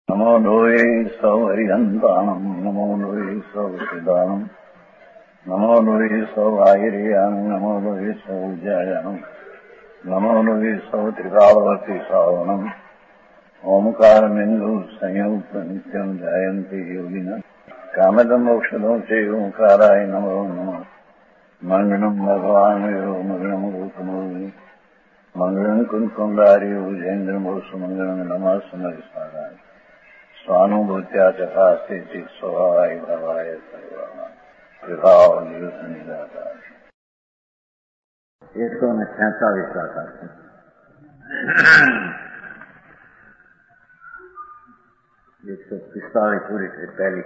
नमो लोये सौहरिहन्ताणम् नमो लोये सौहृदानम् नमो लोये सौभागिर्यानम् नमो लोये सौविद्यायानम् नमो लोये सौत्रिकावती सावनम् ओंकारमिन्दु संयुक्त नित्यम् जायन्ति योगिनः कामदम् मोक्षदम् च ओंकाराय नमो नमः मङ्गलम् भगवान् यो मङ्गलम् रूपमोहि मङ्गलम् कुन्कुण्डारि भुजेन्द्रमोसुमङ्गलम् नमः समरिसाराय स्वानुभूत्या चकास्ते चित् स्वभावाय भवाय सर्वाणाम् विभाव निरुद्ध निराकार 146 गाथा 145 पूरी थी पहली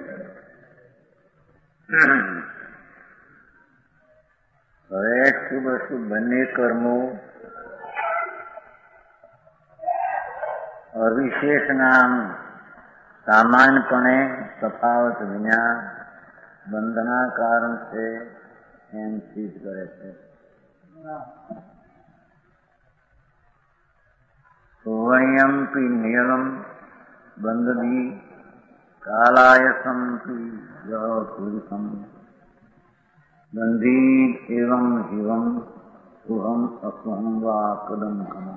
હવે શુભ અશુભ બંને કર્મો અવિશેષ નામ सामान्यपणे तफावत विना बंधना कारण से एम सिद्ध करे थे वयमपि नियमम बंधदी कालायसम की पुरुषम बंधी एवं जीवम सुहम असुहम वा कदम कमा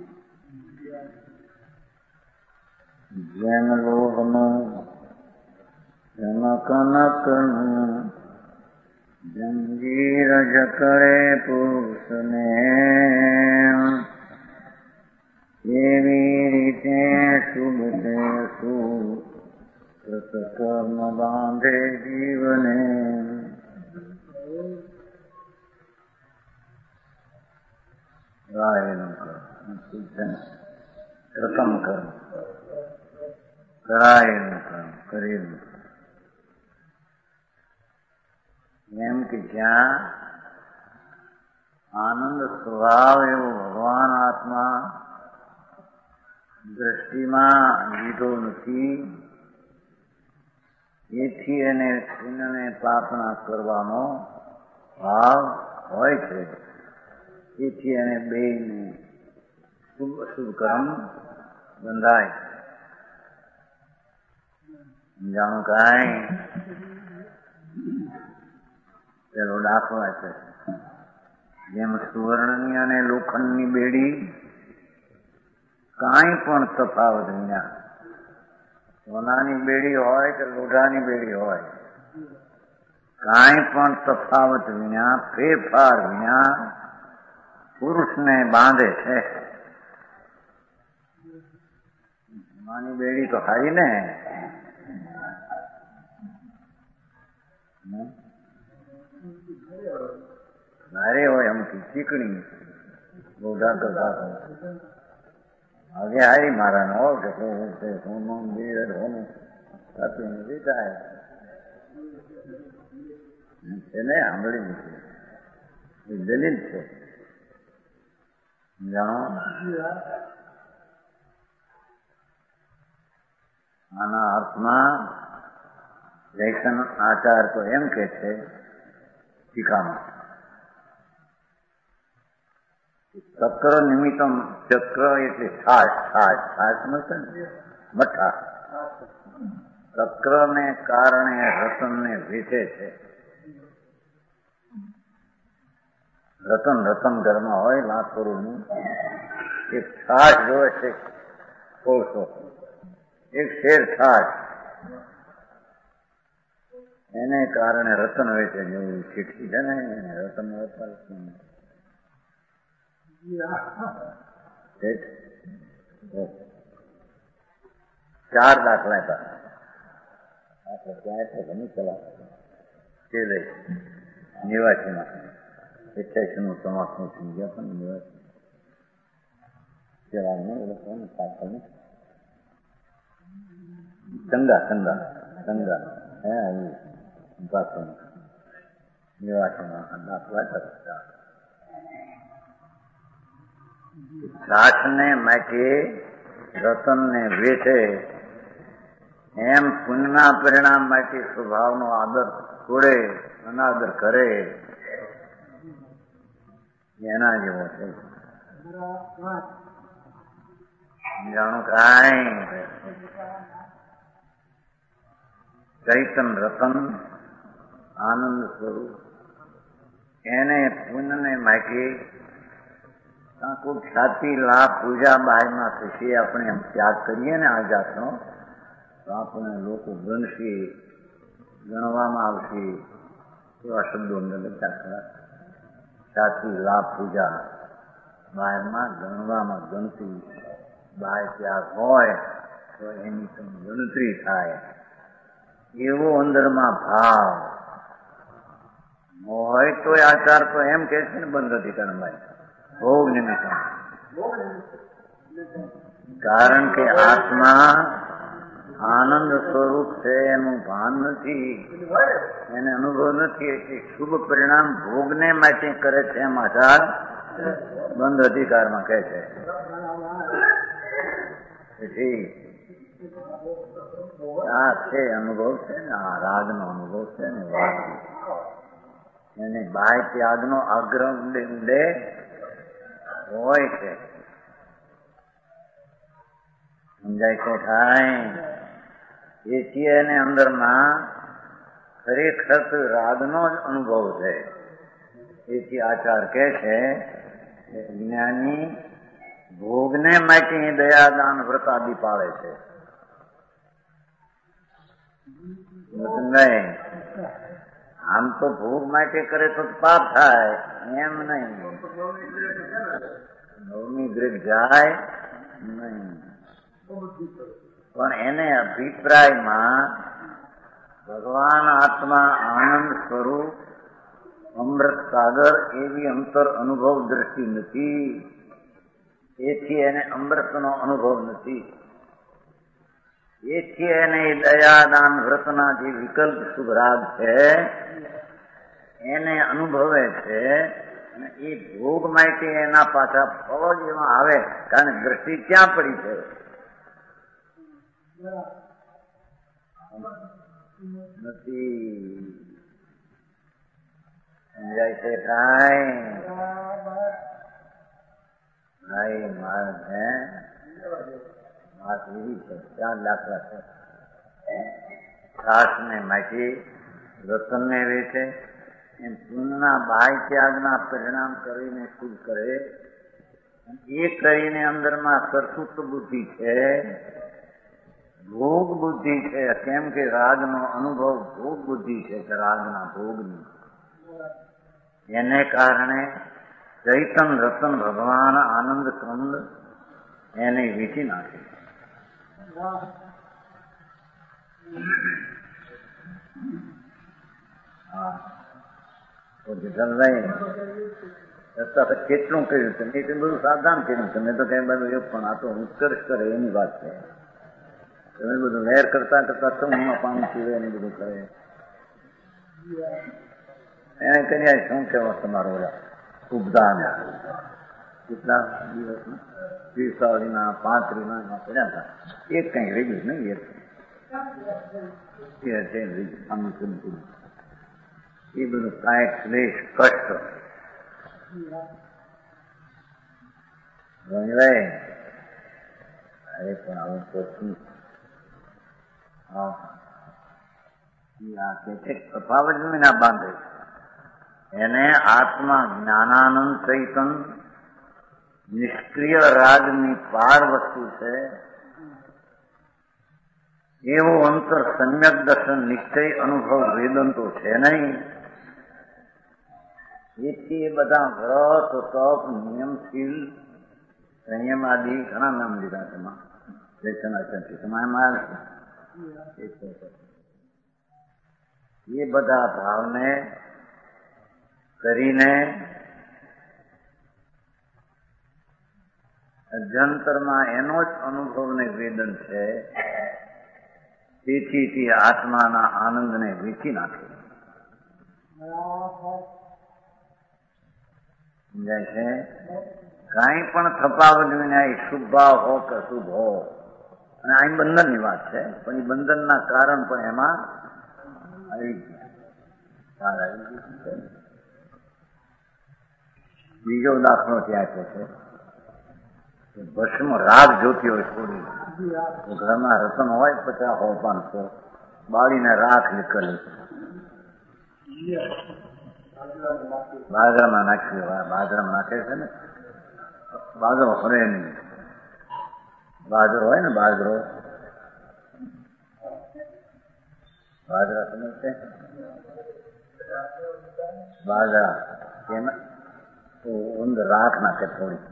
जन लोहनो जन कनकनु जंजीर जकड़े पुरुषने एवी रीते शुभ से शुभ कर्म बांधे जीवने रायण कृतम कर्म કરાયેલું કામ કરેલું એમ કે જ્યાં આનંદ સ્વભાવ એવો ભગવાન આત્મા દ્રષ્ટિમાં લીધો નથી એથી એને પુણ્યને પ્રાર્થના કરવાનો ભાવ હોય છે એથી એને બેયને શુભ અશુભ કર્મ બંધાય જાણો કાંઈ પેલો દાખલો છે જેમ સુવર્ણની અને લોખંડની બેડી કાંઈ પણ તફાવત વિના સોનાની બેડી હોય કે લોઢાની બેડી હોય કાંઈ પણ તફાવત વિના ફેરફાર વિના પુરુષને બાંધે છે સોનાની બેડી તો હારી ને ભારે હોય અમથી ચીકણી લોઢા કરતા આગે હારી મારા નો સોનું બીડ હોનું સાચું લીધા એને સાંભળી નથી એ દલીલ છે જાણો આના અર્થમાં જૈસન આચાર તો એમ કે છે ટીકામાં ચક્ર નિમિત્તમ ચક્ર એટલે છાશ છાશ છાશ મળશે ને મઠ્ઠા ચક્રને કારણે રતનને વેચે છે રતન રતન ઘરમાં હોય લાખોનું એક છાશ જોવે છે કોળસો એક શેર છાશ એને કારણે રતન વેચે જેવું શીખી છે ને રતન વેપાર ચાર દાખલા હતા આપણે ત્યાં એટલે ઘણી ચલા તે લઈ નિવાસીમાં 88નું સમાપનું થઈ ગયા પણ નિવાસી ચલાવવાનું એ લોકોને પાછળ ચંગા ચંગા ચંગા હે પાછળ નિવાસીમાં દાખલા હતા છાશને માટે રતનને વેચે એમ પુણ્યના પરિણામ માટે સ્વભાવનો આદર છોડે અનાદર કરે એના જેવો છે જાણું કાંઈ ચૈતન રતન આનંદ સ્વરૂપ એને પુણ્યને માટે કોઈ ખ્યાતિ લાભ પૂજા બાયમાં થશે આપણે એમ ત્યાગ કરીએ ને આ જાતનો તો આપણે લોકો ગણશે, ગણવામાં આવશે એવા શબ્દો અમને લખ્યા ખરા. ખ્યાતિ લાભ પૂજા બાયમાં ગણવામાં ગણતી બાય ત્યાગ હોય તો એની તમે ગણતરી થાય એવો અંદરમાં ભાવ હોય તો આચાર તો એમ કે છે ને બંધ અધિકારમાં ભોગ નિમિત્ત. કારણ કે આત્મા આનંદ સ્વરૂપ છે એનું ભાન નથી, એને અનુભવ નથી, એટલે શુભ પરિણામ ભોગને માટે કરે છે એમ આચાર બંધ અધિકારમાં કહે છે. આ છે અનુભવ છે ને, આ રાગનો અનુભવ છે ને, વાત એને બાહ્ય ત્યાગનો આગ્રહ ઊંડે હોય છે. સમજાય છે થાય એથી એને અંદરમાં ખરેખર રાગનો જ અનુભવ છે. એથી આચાર કે છે જ્ઞાની ભોગને માટે દયાદાન વ્રત આદિ પાળે છે. આમ તો ભોગ માટે કરે તો પાપ થાય એમ નહીં, નવમી ગ્રેડ જાય નહીં, પણ એને અભિપ્રાયમાં ભગવાન આત્મા આનંદ સ્વરૂપ અમૃત સાગર એવી અંતર અનુભવ દ્રષ્ટિ નથી, એથી એને અમૃતનો અનુભવ નથી. એથી એને દયાદાન વ્રતના જે વિકલ્પ શુભ રાગ છે એને અનુભવે છે. એ ભોગ માટે એના પાછા ફળ જેવા આવે, કારણ દ્રષ્ટિ ક્યાં પડી છે? નથી. સમજાય છે કાંઈ માણસ હે વાત એવી છે. 4 દાખલા છે. ઘાસ ને માટી રતન ને વેચે એમ પુણ્યના બાહ્ય ત્યાગના પરિણામ કરીને શુભ કરે. એ કરીને અંદરમાં કરતૃત્વ બુદ્ધિ છે, ભોગ બુદ્ધિ છે. કેમ કે રાગનો અનુભવ ભોગ બુદ્ધિ છે કે રાગના ભોગની. એને કારણે ચૈતન રતન ભગવાન આનંદ કંદ એને વીંટી નાખે. કેટલું કર્યું તમે? એટલું બધું સાવધાન કર્યું તમે તો કઈ બધું એક, પણ આ તો ઉત્કર્ષ કરે એની વાત છે. તમે બધું લહેર કરતા કરતા સમૂહમાં પાણી પીવે એને બધું કરે. એને કહ્યા શું કહેવા તમારો ઉપદાન કેટલા દિવસમાં 20 35 પડ્યા હતા, એક કઈ રહી નહીં. એ બધું કાંઈક ક્લેશ કષ્ટ અરે પણ આવું તો શું તફાવત ના બાંધે. એને આત્મા જ્ઞાનાનંદ ચૈતન નિષ્ક્રિય રાગની પાર વસ્તુ છે. એવું અંતર સમ્યક દર્શન નિશ્ચય અનુભવ વેદંતો છે નહીં. એથી એ બધા વ્રત તપ નિયમશીલ સંયમ આદિ ઘણા નામ લીધા તેમાં એ બધા ભાવને કરીને અભ્યંતરમાં એનો જ અનુભવને વેદન છે. તેથી તે આત્માના આનંદને વીંટી નાખે. સમજાય છે? કાંઈ પણ થપાવત વિના શુભ ભાવ હો કે અશુભ હો, અને અહીં બંધનની વાત છે, પણ એ બંધનના કારણ પણ એમાં આવી ગયા. બીજો દાખલો ત્યાં છે ભસ્મ રાગ જોતી હોય થોડી, ઘરમાં રતન હોય 50 હોય 500, બાળીને રાખ નીકળી બાજરામાં નાખ્યું. બાજરામાં નાખે છે ને, બાજરો હરે નહીં. બાજરો હોય ને, બાજરા સમજશે? બાજરા એમાં અંદર રાખ નાખે થોડી,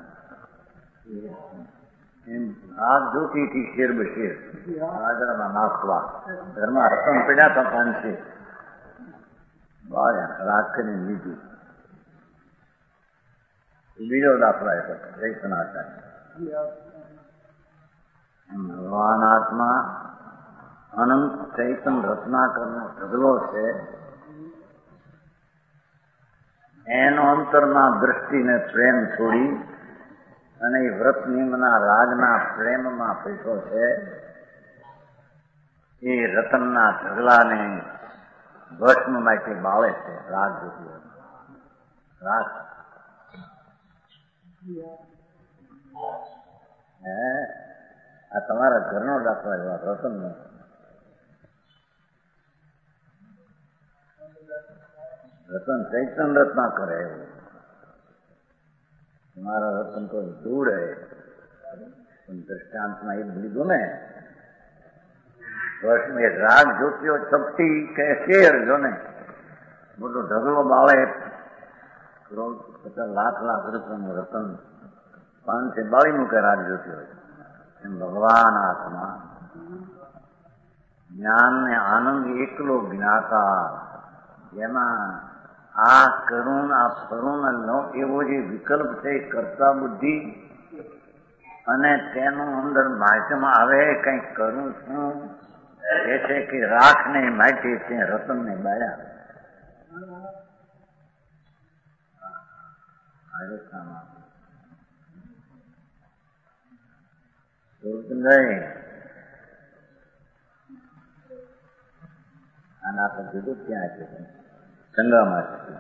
એમ રાખ જોતી હતી શેર બશેર બાજરામાં નાખવા. ઘરમાં રતન પડ્યા હતા 500, રાખ કરીને લીધી. બીજો દાખલો હતો ચૈતનાચાર્ય. ભગવાન આત્મા અનંત ચૈતન રત્નાકરનો ઢગલો છે. એનો અંતરના દ્રષ્ટિને પ્રેમ છોડી અને એ વ્રત નિયમના રાજના પ્રેમમાં પૈસો છે. એ રતનના ઢગલાને ભસ્મ માટે બાળે છે. રાગ જોતી રાગ આ તમારા ઘરનો દાખલો એવા રતનનો. રતન ચૈતન રત્ના કરે એવું. તમારા રતન તો દૂર હે, પણ દ્રષ્ટાંતમાં એ લીધું ને. વર્ષમાં રાગ જોતીઓ ચપટી કે શેર જો ને મોટો ઢગલો બાળે, કરોડ 50 લાખ રૂપિયાનું રતન 500 બાળી મૂકે રાગ જોતી હોય. એમ ભગવાન આત્મા જ્ઞાન ને આનંદ એકલો જ્ઞાતા, જેમાં આ કરુણ આ ફરુણ એવો જે વિકલ્પ છે કરતા બુદ્ધિ, અને તેનું અંદર માધ્યમ આવે કંઈક કરું છું એ છે કે રાખને માટી છે, રતનને બાયા. આના પર જુદું ક્યાં છે? ગંગામાં છે.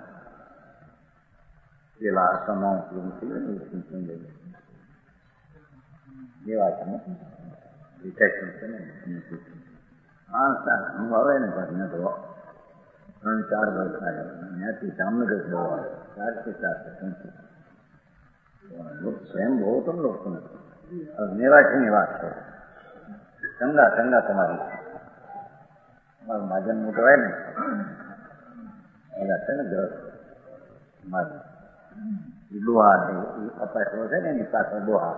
પેલા સમા એવા છે ને, ડિટેક્શન છે ને. હું આવે ને પછી તો 3-4 વર્ષના ત્યાંથી જામનગર બહુ આવે, 4 પ્રેમ બહુ તો લોકો નથી. મેવાડીની વાત છે. ચંગા તમારી મારું માજન મોટો હોય ને, એના છે ને ઘર ડોહા છે, અપાસો છે ને એની પાછળ ડોહા.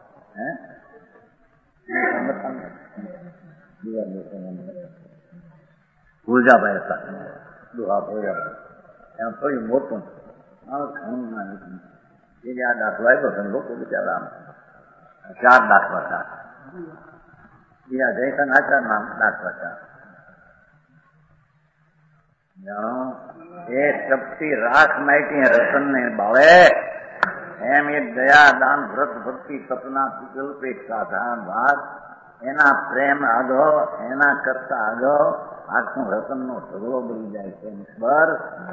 ભૂજાભાઈ હતા ડોહા, ભોજાભાઈ એમાં થોડી મોટું ઘણું ના એ આ દાખલો આવ્યો છે. લોકો બિચારા 4 દાખલા હતા. બીજા જયસન આચારના દાખલા હતા. જાણો એ શક્તિ રાખ માટી રતનને બાળે, એમ એ દયા દાન વ્રત ભક્તિ તપના વિકલ્પ એક સાધારણ વાત, એના પ્રેમ આગળ, એના કરતા આગળ આખું રતનનો ઢગલો બની જાય છે. બરાબર.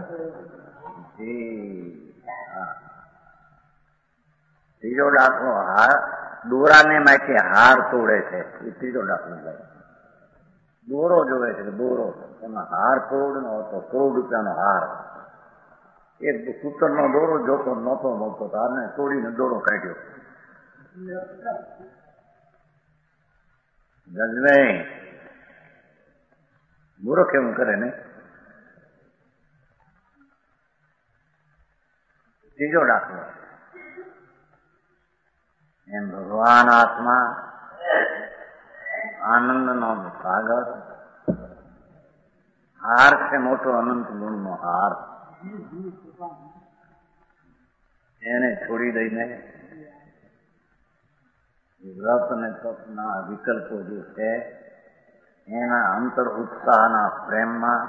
ત્રીજો દાખલો દોરાને માટે હાર તોડે છે. એ ત્રીજો દાખલો ભાઈ. દોરો જોવે છે, દોરો એમાં હાર કરોડ નો હતો, કરોડ રૂપિયાનો હાર. એક સૂતરનો દોરો જોતો નહોતો મળતો, હારને તોડીને દોરો કાઢ્યો. ગજવે મૂર્ખ કેવું કરે ને. ત્રીજો દાખલો, એમ ભગવાન આત્મા આનંદનો સાગર, હાર છે મોટો અનંત ગુણનો હાર, એને છોડી દઈને વ્રત અને તપના વિકલ્પો જે છે એના અંતર ઉત્સાહના પ્રેમમાં,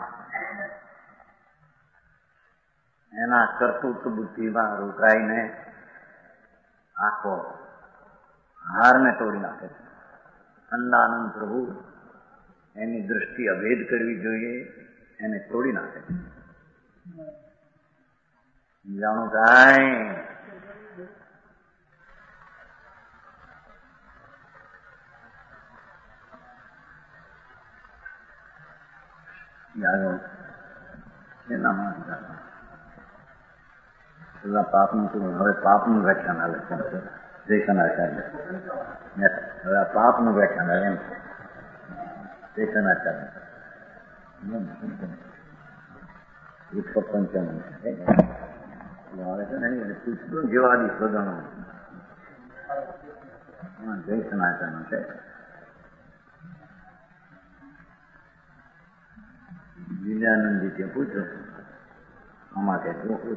એના કર્તૃત્વ બુદ્ધિમાં રોકાઈને આખો હારને તોડી નાખે છે. અંદાનંદ પ્રભુ એની દૃષ્ટિ અભેદ કરવી જોઈએ, એને તોડી નાખે છે. જાણું કાંઈ એના માટે પેલા પાપનું શું? હવે પાપનું વ્યાખ્યાન આવે છે જયકનાચાર્ય. હવે આ પાપનું વ્યાખ્યાન આવે એમ જયકનાચાર્ય પંચમ આવે છે ને પુષ્પ જેવાદી સ્વદનો જયકનાચાર્ય છે. વિજયાનંદજી કે પૂછો આમાં કે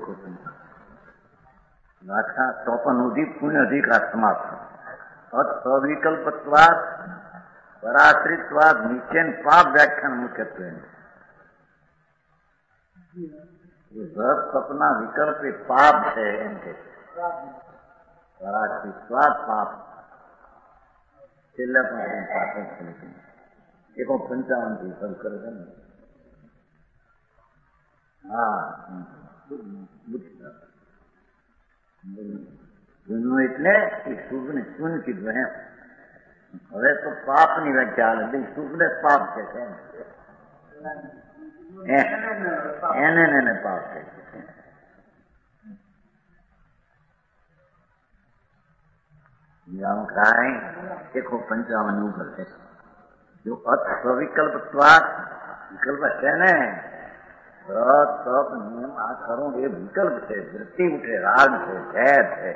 આખા 54 પુણ્ય અધિકાર સમાપ્ત. સવિકલ્પત્વાદ પરાશ્રિતવાદ નીચે પાપ વ્યાખ્યાન મુખ્યત્વે રસ સપના વિકલ્પ એ પાપ છે એમ કે પરાશ્રિતવાદ પાપ છેલ્લા પણ પાપ છે. 55 થી શરૂ કરે છે ને. હા ગુનો એટલે શુભ ને શુન કીધું એમ. હવે તો પાપ ની વ્યાખ્યા હાલે શુભ ને પાપ છે એને પાપ છે. કાંઈ 155 ઉપર છે. જો અવિકલ્પત્વાદ વિકલ્પ છે ને વ્રત તપ નિયમ આ ખરું એ વિકલ્પ છે. વૃત્તિ ઉઠે, રાગ છે, ભેદ છે.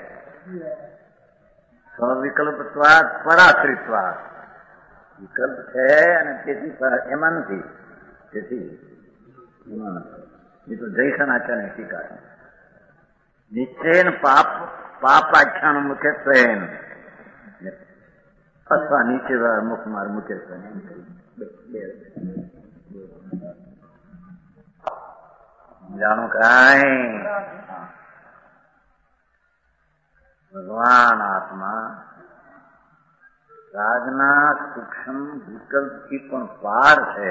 સ્વવિકલ્પત્વાદ પરાશ્રિતવાદ વિકલ્પ છે અને તેથી એમાં નથી. તેથી એમાં નથી. એ તો જયકનાચાર્ય ટીકા છે. નિશ્ચયન પાપાખ્યાન મુખ્યત્વે અથવા નીચે મુખમાર મુખ્યત્વે જાણો કાંઈ ભગવાન આત્મા રાગના સૂક્ષ્મ વિકલ્પથી પણ પાર છે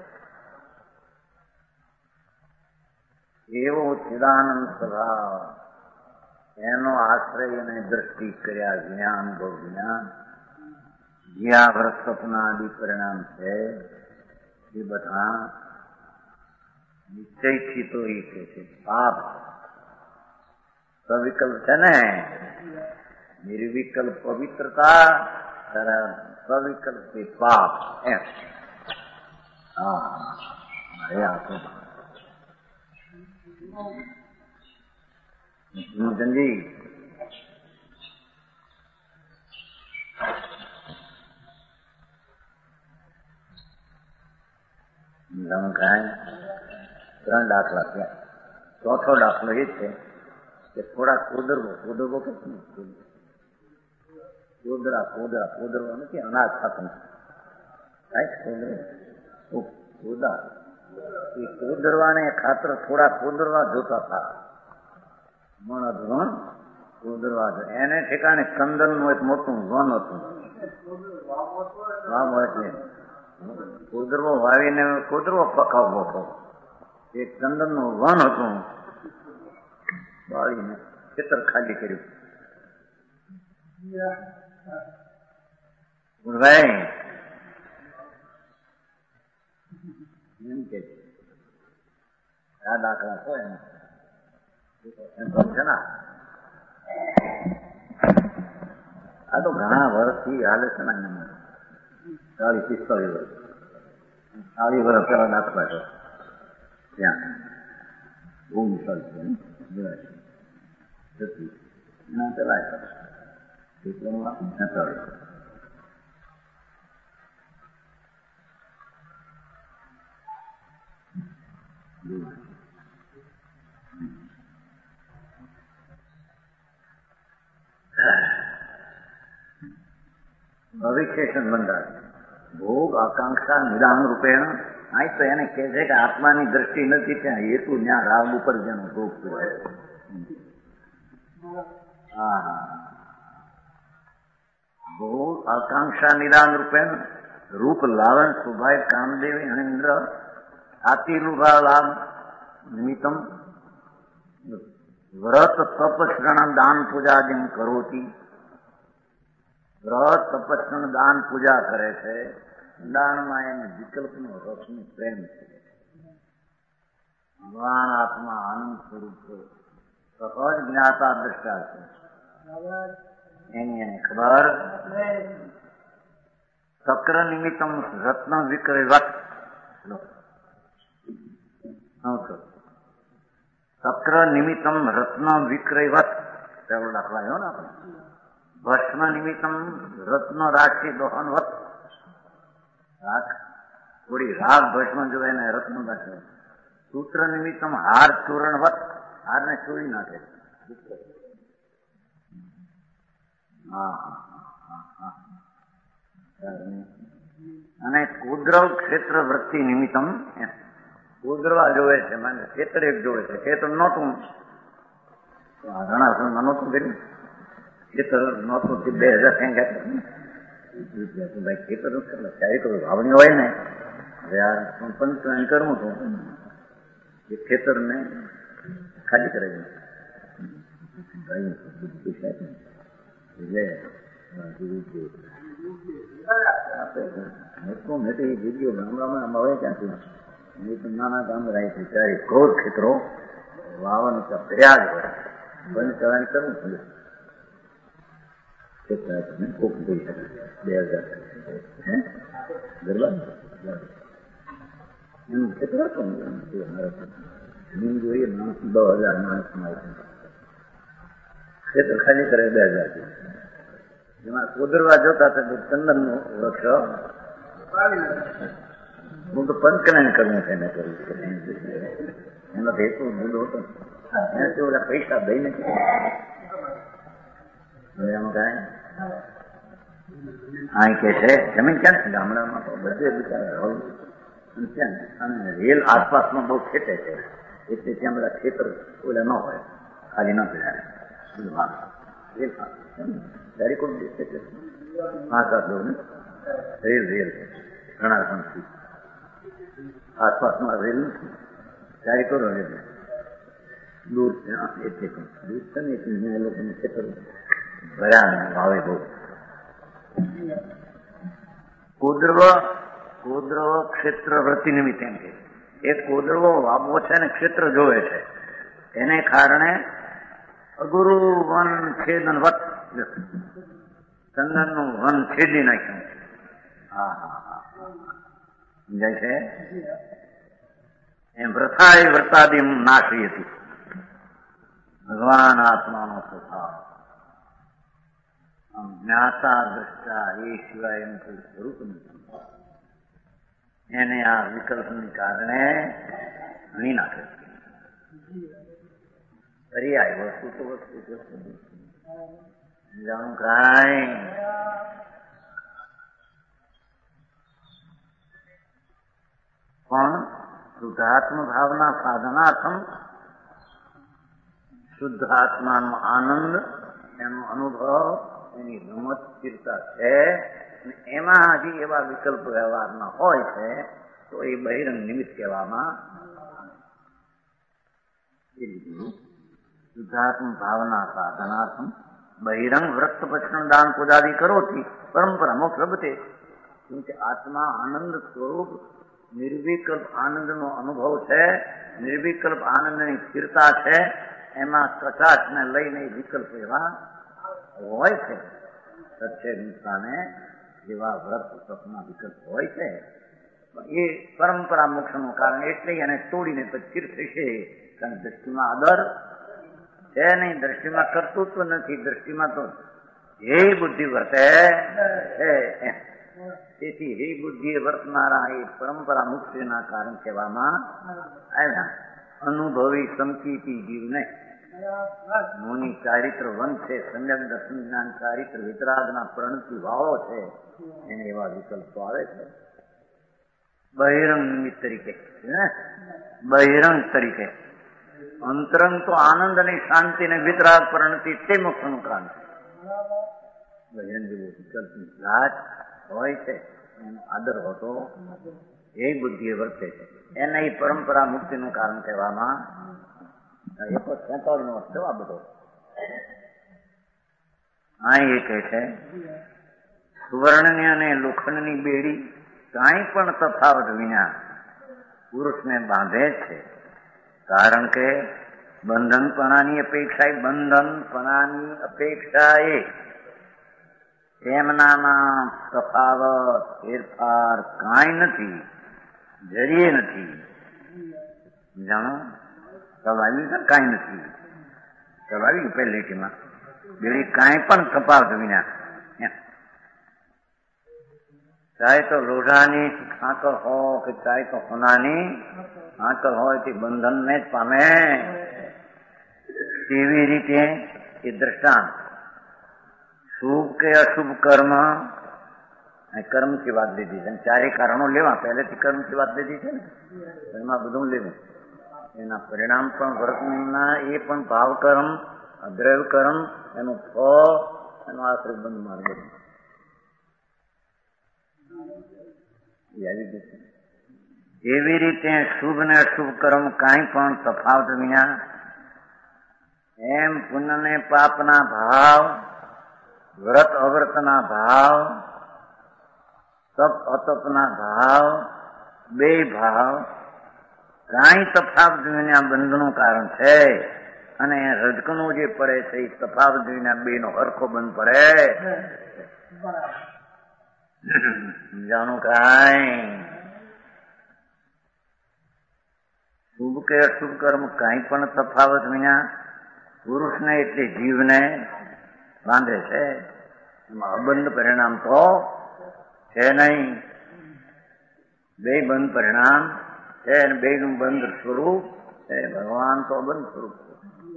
એવો ચિદાનંદ સ્વભાવ એનો આશ્રય અને દ્રષ્ટિ કર્યા જ્ઞાન બહુ જ્ઞાન જ્યાં વ્રત સપના આદિ પરિણામ છે એ બધા નિશ્ચયથી તો એ કે છે પાપ. સવિકલ્પ છે ને નિર્વિકલ્પ પવિત્રતા સવિકલ્પ એ પાપ એમ. હા એ આપો જનજી ત્રણ દાખલા થયા. ચોથો દાખલો એ છે કે થોડા કોદરવો કે કોદરવા નથી અનાજ થતું એ કોદરવાને ખાતર થોડા કોદરવા જોતા હતા. મણ કોદરવા એને ઠેકાણે કંદન નું એક મોટું વન હતું. એટલે કોદરવો વાવીને કોદરવો પકાવવો હતો. એક ચંદન નું વન હતું. વાળીને ખેતર ખાલી કર્યું. ભાઈ એમ કે આ દાખલા છો એમ છે ને. આ તો ઘણા વર્ષથી હાલે છે ને. 40-45 વર્ષ 40 વર્ષ પેલા દાખલા છે ત્યાં બહુ વિશાલ છે એના પેલા અવિક્ષેષણ બંધાર ભોગ આકાંક્ષા નિદાન રૂપેણ. આ તો એને કહે છે કે આત્માની દ્રષ્ટિ નથી ત્યાં હેતુ ત્યાં રાગ ઉપર જેનો ભોગ હોય. હા ભોગ આકાંક્ષા નિદાન રૂપેણ રૂપ લાવણ સ્વભાવ કામદેવી અને ઇન્દ્ર આતિરૂપા લાભ નિમિત્તમ વ્રત તપ શ્રણ દાન પૂજાદિ કરોતી. વ્રત તપસ્ણ દાન પૂજા કરે છે. દાનમાં એને વિકલ્પનો રસનો પ્રેમ છે. ભગવાન આત્મા આનંદ સ્વરૂપ છે, સહજ જ્ઞાતા દ્રષ્ટા છે, એની એને ખબર. ચક્ર નિમિત્તમ રત્ન વિક્રયવત, ચક્ર નિમિત્તમ રત્ન વિક્રયવત પેલો દાખલાયો ને આપણે. ભસ્મ નિમિત્તમ રત્ન રાખી દોહનવત, રાખ થોડી રાગ ભસ્મ જોવે ને રત્ન રાખે. સૂત્ર નિમિત્તમ હાર ચૂરણવત, હારને ચોરી નાખે. અને કુદ્રવ ક્ષેત્ર વૃત્તિ નિમિત્તમ, કુદ્રવા જોવે છે, મને ક્ષેત્ર એક જોવે છે. ક્ષેત્ર નહોતું, ઘણા સમયમાં નહોતું કર્યું. ક્ષેત્ર નહોતું 2000 ભાઈ ક્ષેત્ર વાવણી હોય ને, પંચકરણ કરવું હતું, એ ખેતરને ખાલી કરાવી મોટી જગ્યાઓ ગામડામાં હવે ક્યાંથી નાના ગામડા ચારે ઘોર ખેતરો વાવવાનું કર્યા જ હોય. બંધ કરવાની કરવું પડે. કોક થઈ શકે 2000 ગરબા એનું ખેતર હતું. જમીન જોઈએ માણસ 10,000 માણસ ખેતર ખાલી કરે 2000. એમાં કોદરવા જોતા હતા ચંદન નું વૃક્ષ. હું તો પંચકરણ કરવું છે એને કર્યું. એનો હેતુ જુદો હતો. એને ઓલા પૈસા દઈને એમાં કાંઈ અહીં કે છે જમીન ક્યાં છે ગામડામાં તો બધે બિચારા હોય અને રેલ આસપાસમાં બહુ ખેતે છે, એટલે ત્યાં બધા ખેતર ઓલા ન હોય, ખાલી ન પીડાય. રેલ રેલ ઘણા સમથી આસપાસમાં રેલ નથી. ચારી કરો દૂર એટલે દૂર છે ને એટલે એ લોકોને ખેતર ભર્યા ભાવે બહુ. કુદ્રવ ક્ષેત્ર વૃત્તિ નિમિત્ત એમ કે એ કુદ્રવો વાવવો છે ને ક્ષેત્ર જોવે છે, એને કારણે અગુરુ વન છેદન વત, ચંદન નું વન છેદી નાખ્યું. સમજાય છે એમ. વ્રથાય વ્રતાદી નાશી હતી. ભગવાન આત્માનો સ્વભાવ જ્ઞાતા દ્રષ્ટા એ સિવાય એનું કોઈ સ્વરૂપ નથી. એને આ વિકલ્પને કારણે ગણી નાખે છે. પર્યાય વસ્તુ તો વસ્તુ જાણું કાંઈ પણ શુદ્ધાત્મ ભાવના સાધનાર્થમ શુદ્ધ આત્માનો આનંદ, એનો અનુભવ, એની રમત સ્થિરતા છે. એમાં હજી એવા વિકલ્પ વ્યવહારના હોય છે તો એ બહિરંગ નિમિત્ત કહેવામાં. શુદ્ધાત્મ ભાવના સાધનાર્થમ બહિરંગ વૃક્ષ પક્ષણ દાન પૂજાદી કરોથી પરંપરા મોક્ષ લભતે. કેમ કે આત્મા આનંદ સ્વરૂપ નિર્વિકલ્પ આનંદનો અનુભવ છે, નિર્વિકલ્પ આનંદની સ્થિરતા છે. એમાં કચાશને લઈને વિકલ્પ એવા હોય છે. સચ્ચે નિષ્ઠાને જેવા વ્રત તપના વિકલ્પ હોય છે, એ પરંપરા મોક્ષનું કારણ. એટલે એને તોડીને પછી સ્થિર થશે. કારણ દ્રષ્ટિમાં આદર છે નહીં, દ્રષ્ટિમાં કર્તૃત્વ નથી, દ્રષ્ટિમાં તો હે બુદ્ધિ વર્તે છે. તેથી હે બુદ્ધિએ વર્તનારા એ પરંપરા મુક્તિના કારણ કહેવામાં આવ્યા. અનુભવી સંકીર્તિ જીવને મુનિ ચારિત્ર વંશ છે, સમ્યક દર્શન જ્ઞાન ચારિત્ર વિતરાગના પ્રણતિ વાળો છે. એને એવા વિકલ્પો આવે છે બહિરંગ નિમિત્ત તરીકે. બહિરંગ તરીકે અંતરંગ તો આનંદ અને શાંતિ ને વિતરાગ પ્રણતિ તે મોક્ષનું કારણ છે. બહિરંગ જેવો વિકલ્પની લાજ હોય છે, એનો આદર હોતો એ બુદ્ધિએ વર્તે છે. એને એ પરંપરા મુક્તિનું કારણ કહેવામાં. 147 નો જવાબ બધો અહીં એ કહે છે સુવર્ણની અને લોખંડની બેડી કાંઈ પણ તફાવત વિના પુરુષને બાંધે છે. કારણ કે બંધનપણાની અપેક્ષાએ એમનામાં તફાવત ફેરફાર કાંઈ નથી, જરીએ નથી. જાણો સ્વાભાવિક કાંઈ નથી, સ્વાભાવિક પહેલેટીમાં બીડી કાંઈ પણ તફાવત વિના, ચાહે તો લોઢાની આંકલ હોય કે ચાહે તો સોનાની આંકલ હોય તે બંધનને જ પામે. તેવી રીતે એ દ્રષ્ટાંત શુભ કે અશુભ કર્મ, કર્મથી વાત લીધી છે. ચારે કારણો લેવા, પહેલેથી કર્મથી વાત લીધી છે ને, એમાં બધું લેવું. એના પરિણામ પણ વર્તના, એ પણ ભાવ કર્મ, અદ્રવ્ય કર્મ, એનું ફળ, એનો આશ્રય બંધ માર્ગ એવી રીતે શુભ ને અશુભ કર્મ કાંઈ પણ તફાવત વિના, એમ પુણ્ય ને પાપના ભાવ, વ્રત અવ્રતના ભાવ, તપ અતપના ભાવ, બે ભાવ કાંઈ તફાવત વિના બંધનું કારણ છે. અને રજકનું જે પડે છે એ તફાવત વિના બે નો હરખો બંધ પડે. જાણું કાંઈ શુભ કે અશુભ કર્મ કાંઈ પણ તફાવત વિના પુરુષને એટલે જીવને બાંધે છે. એમાં અબંધ પરિણામ તો છે નહીં. બે બંધ પરિણામ છે, બે નું બંધ સ્વરૂપ છે. ભગવાન તો અબંધ સ્વરૂપ છે.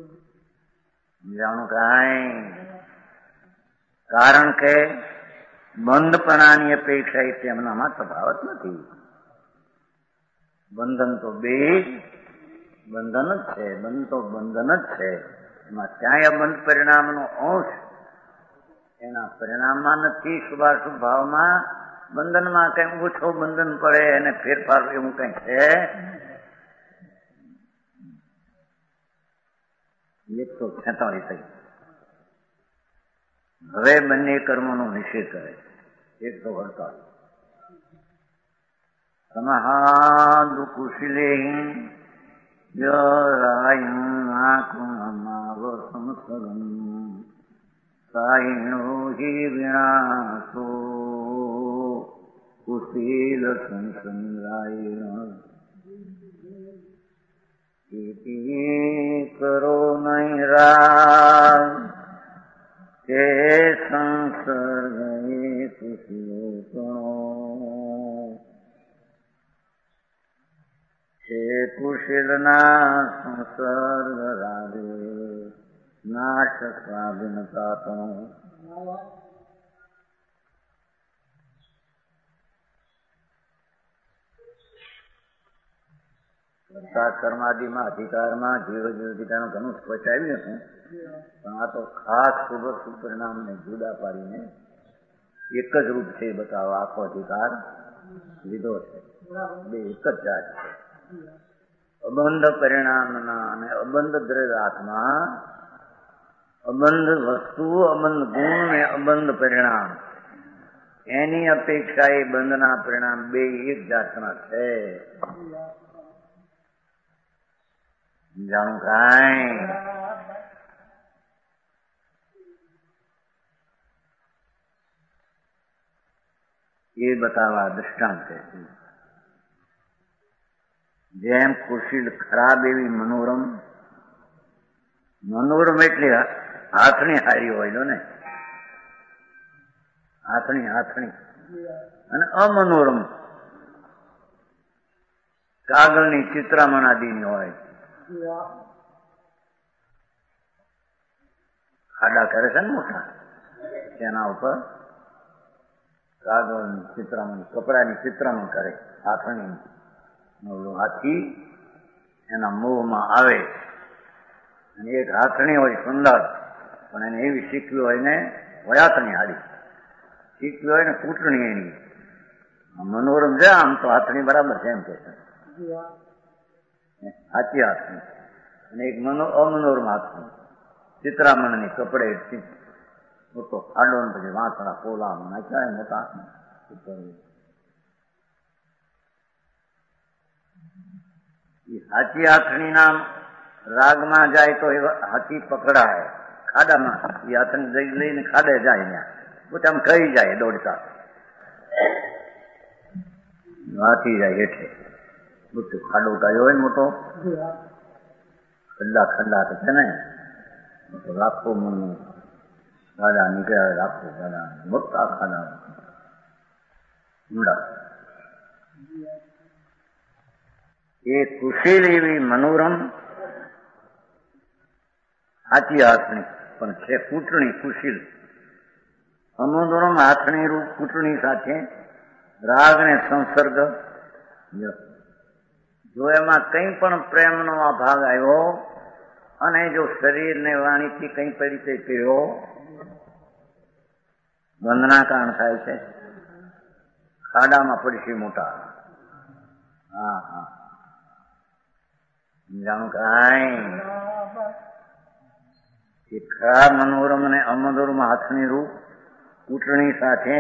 જાણું કાંઈ કારણ કે બંધપણાની અપેક્ષા તેમનામાં તફાવત નથી. બંધન તો બે બંધન જ છે, બંધ તો બંધન જ છે. એમાં ક્યાંય અબંધ પરિણામનો અંશ એના પરિણામમાં નથી. શુભાશુભ ભાવમાં બંધનમાં કઈ ઓછો બંધન પડે અને ફેરફાર એવું કઈ છે. 146 હવે બંને કર્મોનો નિષેધ કરે. 148 સમહાદુ કુશલે સંસરમ સાહિણો હિ વિનાશો કુશીલ સંસંગાય કરો નહીં રાગ કે સંસર્ગે કુશલો છે. કુશીલના સંસર્ગ રાગે નાશ સ્વાધીનતા પણ કર્માદિમાં અધિકારમાં જીવ અધિકારનું ઘણું સ્પષ્ટ આવ્યું હતું. પણ આ તો ખાસ શુભ શુભ પરિણામને જુદા પાડીને એક જ રૂપ છે બતાવવા આખો અધિકાર લીધો છે. બે એક જ જાત છે. અબંધ પરિણામના અને અબંધ દ્રવ્યાત્મા, અબંધ વસ્તુ, અબંધ ગુણ ને અબંધ પરિણામ, એની અપેક્ષા એ બંધના પરિણામ બે એક જાતના છે. જાણું કાંઈ એ બતાવવા દૃષ્ટાંત છે. જેમ કુશીલ ખરાબ એવી મનોરમ, મનોરમ એટલે હાથણી હારી હોય ને, હાથણી અને અમનોરમ કાગળની ચિત્રામણ આદિની હોય. ખાડા કરે છે ને મોટા, તેના ઉપર કાગળની ચિત્રામણ, કપડાની ચિત્રામણ કરે. હાથણી હાથી એના મોહમાં આવે. અને એક હાથણી હોય સુંદર, પણ એને એવી શીખવી હોય ને વયાતની હારી શીખવી હોય ને કૂટણી એની મનોરમ છે. આમ તો હાથણી બરાબર છે એમ કે છે, સાચી હાથણી. અને એક અમનોરમ હાથણી ચિત્રામણની કપડે મોટો ખાડો ને પછી વાંસણા પોલા નાખ્યા મોટા હાથણી. એ હાથી હાથણીના રાગમાં જાય તો એ હાથી પકડાય ખાડામાં. એ હાથણી લઈને ખાડે જાય ત્યાં પોતે આમ કહી જાય દોડતા હાથી જાય એટલે બધું ખાડો કાઢ્યો હોય ને મોટો ખડ્ડા ખડ્ડા તો છે ને લાખો મનનું ખાડા નીકળ્યા લાખો ખાડા મોટા ખાડા ઊંડા. એ કુશીલ એવી મનોરમ હાથી હાથણી પણ છે કૂટણી કુશીલ. અમોદરમ હાથણી રૂપ કૂટણી સાથે રાગ ને સંસર્ગ. જો એમાં કંઈ પણ પ્રેમનો આ ભાગ આવ્યો અને જો શરીરને વાણીથી કંઈ પરિચય કર્યો બંધના કારણ થાય છે. ખાડામાં પડશે મોટા. હા હા જાણું કાંઈ ખરાબ મનોરમ અને અમધુરમ હાથની રૂપ કૂટણી સાથે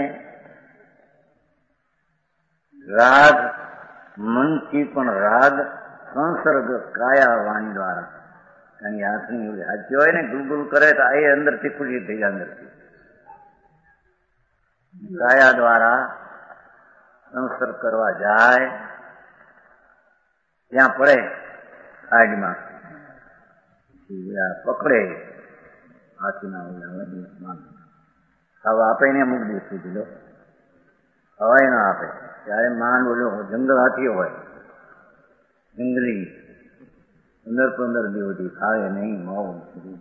રાગ મનથી પણ રાગ સંસર્ગ કાયા વાણી દ્વારા. કારણ કે હાથની હાથી હોય ને ગુલગુલ કરે તો એ અંદરથી ખુશી થઈ જાય. અંદરથી કાયા દ્વારા સંસર્ગ કરવા જાય ત્યાં પડે આગમાં પકડે હાથીના ખાવા આપે ને અમુક દિવસ સુધી લો હવાય ના આપે ત્યારે માંડ ઓલો જંગલ હાથી હોય જંગલી 15 દિવસથી ખાવે નહીં મોં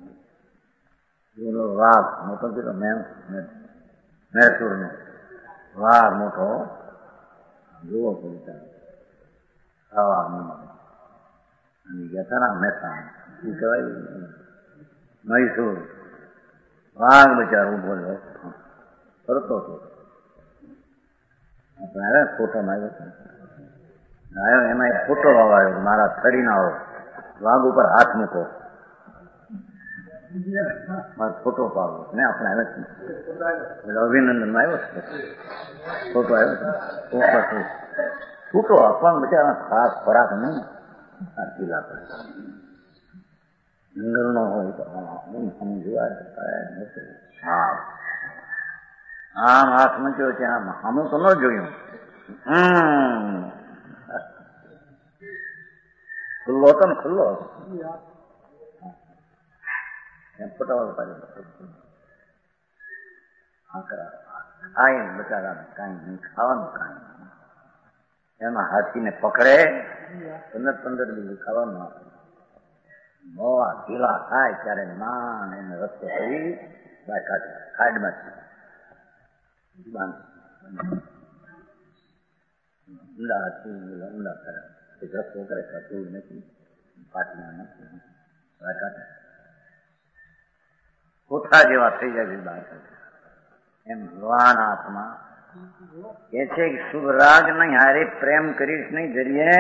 વાઘ મોટો પેલો મૈસૂર નો વાઘ મોટો જુઓ પડતા ખાવા ગયા મહેસાણા શું કહેવાય મૈસૂર વાઘ બચારો ઉભો ફરતો હતો. આપણે ફોટોમાં આવ્યો એમાં એક ફોટો આવ્યો મારા થરીનો આવો વાઘ ઉપર હાથ મૂકો મારો ફોટો પાડો ને આપણે આવ્યો એટલે અભિનંદનમાં આવ્યો છે ફોટો આવ્યો છૂટો પણ બચારા ખાસ ખોરાક નહીં આ કિલ્લા પર જંગલ નો હોય તો જોવાય. આમ હાથ મૂક્યો છે આમ આમું તો ન જોયું. ખુલ્લો હતો ને ખુલ્લો હતો ફોટાવાળો પાડ્યો બચારા કાંઈ નહીં ખાવાનું કાંઈ એમાં હાથીને પકડે 15 દિવસ ખાવાનું આપે મોવા ઢીલા થાય ત્યારે માન એને રસ્તે કરી બાય કાઢે ખાડમાં ઊંડા હાથી ઊંડા કરે રસ્તો કરે કશું નથી પાટના નથી બાય કાઢે કોઠા જેવા થઈ જાય બાય કાઢે. એમ ભગવાન આત્મા કે છે કે શુભ રાગ નહીં હારે પ્રેમ કરીશ નહીં જરીએ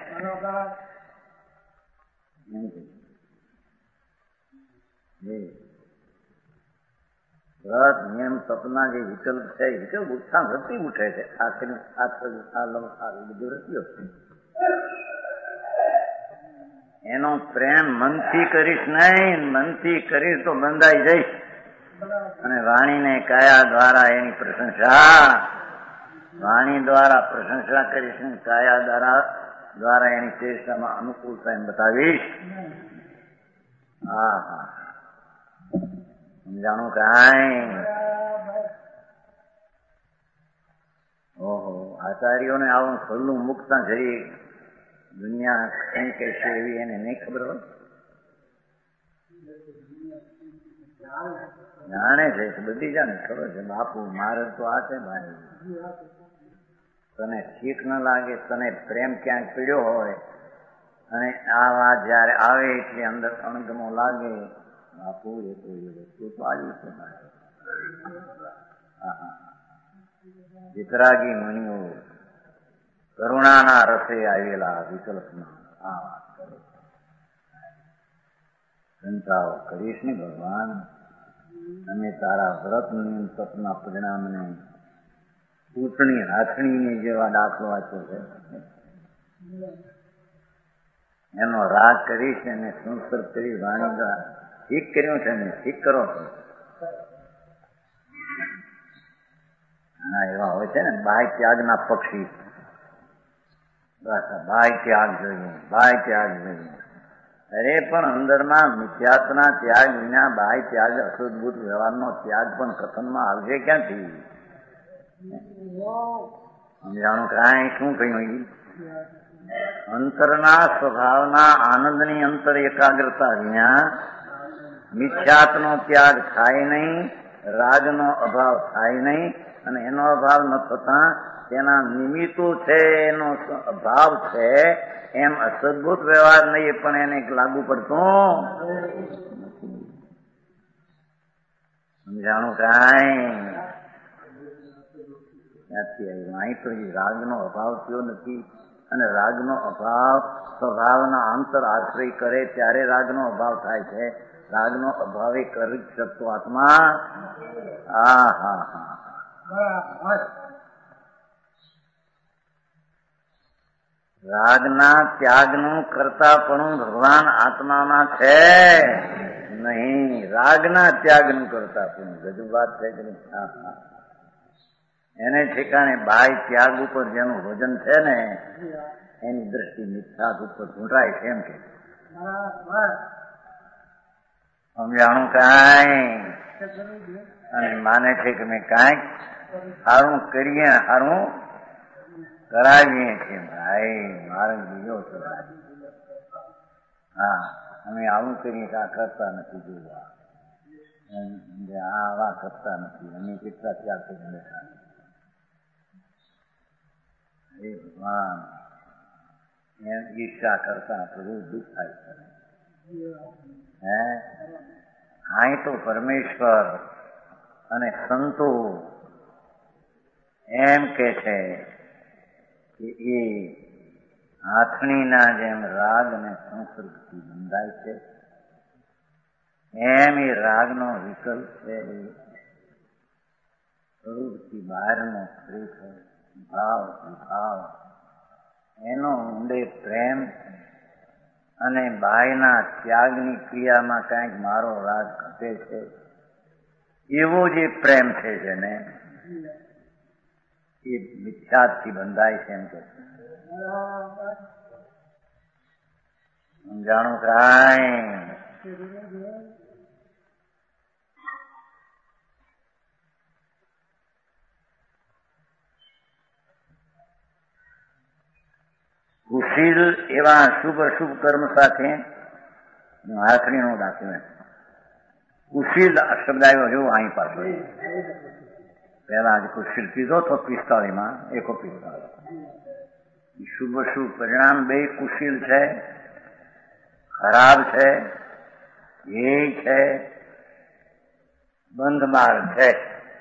વ્રત નિયમ સપના જે વિકલ્પ છે વિકલ્પ ઉત્સાહ વૃત્તિ ઉઠે છે. એનો પ્રેમ મનથી કરીશ નહીં, મનથી કરીશ તો બંધાઈ જઈશ. અને વાણીને કાયા દ્વારા એની પ્રશંસા વાણી દ્વારા પ્રશંસા કરીશ ને કાયા દ્વારા એની ચેષ્ટામાં અનુકૂળતા એમ બતાવીશ. હા હા સમજાણું કાંઈ. ઓહો આચાર્યોને આવું ખુલ્લું મુકતા જઈ દુનિયા કઈ કહેશે એવી એને નહીં ખબર હોય. જાણે છે બધી જાણે ખબર છે બાપુ મારે તો આ છે ભાઈ તને ઠીક ન લાગે તને પ્રેમ ક્યાંક પીડ્યો હોય અને આ વાત જયારે આવે એટલે અંદર અણગમો લાગે બાપુ એ તો એ વસ્તુ તો આવી છે. વિતરાગી મુનિઓ કરુણાના રસે આવેલા વિકલ્પમાં આ વાત કરે ચિંતાઓ કરીશ ને ભગવાન અને તારા વ્રત નિયમ સપના પરિણામને ચૂંટણી હાથણીને જેવા દાખલો આપ્યો છે. એનો રાગ કરીશ અને સંસ્કૃત કરી વાણી ઠીક કર્યું છે ને ઠીક કરો છો. હા એવા હોય છે ને બાહ્ય ત્યાગના પક્ષી. બાહ્ય ત્યાગ જોઈએ, બાહ્ય ત્યાગ જોઈએ. અરે પણ અંદરમાં મિથ્યાત્વના ત્યાગ વિના બાહ્ય ત્યાગ અશુદ્ધભૂત વ્યવહારનો ત્યાગ પણ કથનમાં આવશે ક્યાંથી? સમજાણું કાંઈ શું કહ્યું? અંતરના સ્વભાવના આનંદની અંતર એકાગ્રતા વિના મિથ્યાત્વનો ત્યાગ થાય નહીં, રાગનો અભાવ થાય નહીં, અને એનો અભાવ ન થતા તેના નિમિત્તો છે એનો અભાવ છે એમ અસદભૂત વ્યવહાર નહીં પણ એને લાગુ પડતો સમજાણું કાંઈ ત્યાંથી અહીં તો રાગનો અભાવ થયો નથી, અને રાગનો અભાવ સ્વભાવના અંતર આશ્રય કરે ત્યારે રાગનો અભાવ થાય છે. રાગનો અભાવ એ કરી શકતો આત્મા. હા હા હા રાગના ત્યાગનું કરતાપણું ભગવાન આત્મામાં છે નહીં. રાગના ત્યાગનું કરતાપણું ગજબ વાત છે કે એને ઠેકાણે બાહ્ય ત્યાગ ઉપર જેનું વજન છે ને એની દ્રષ્ટિ મિથ્યાત ઉપર ઢૂંઢાય છે એમ કે સમજાણું કાંઈ. અને માને છે કે મેં કાંઈક સારું કરીએ, સારું કરાવીએ છીએ. ભાઈ મારે બીજો છે. હા અમે આવું કરીએ કે આ કરતા નથી જોવા, આવા કરતા નથી, અમે કેટલા ત્યાગ કરી બેઠા. એ ભગવાન એમ ઈચ્છા કરતા થોડું દુઃખ થાય છે. હે અહીં તો પરમેશ્વર અને સંતો એમ કે છે કે એ હાથણીના જેમ રાગ અને સંસર્ગથી બંધાય છે, એમ એ રાગનો વિકલ્પ છે એ સ્વરૂપથી બહારનો શ્રેષ્ઠ ભાવ વિભાવ એનો ઊંડે પ્રેમ અને બાયના ત્યાગની ક્રિયામાં કાંઈક મારો રાગ ઘટે છે એવો જે પ્રેમ છે જેને એ મિથ્યાથી બંધાય છે એમ કે સમજાણું કાંઈ. કુશીલ એવા શુભ અશુભ કર્મ સાથે હાથણીનો દાખલો. કુશીલ શબ્દ આવ્યો જેવો અહીં પાછો. પહેલા આજે કુશીલ કીધો તો 45માં 145 શુભ અશુભ પરિણામ બે કુશીલ છે, ખરાબ છે, એ છે, બંધ માર્ગ છે.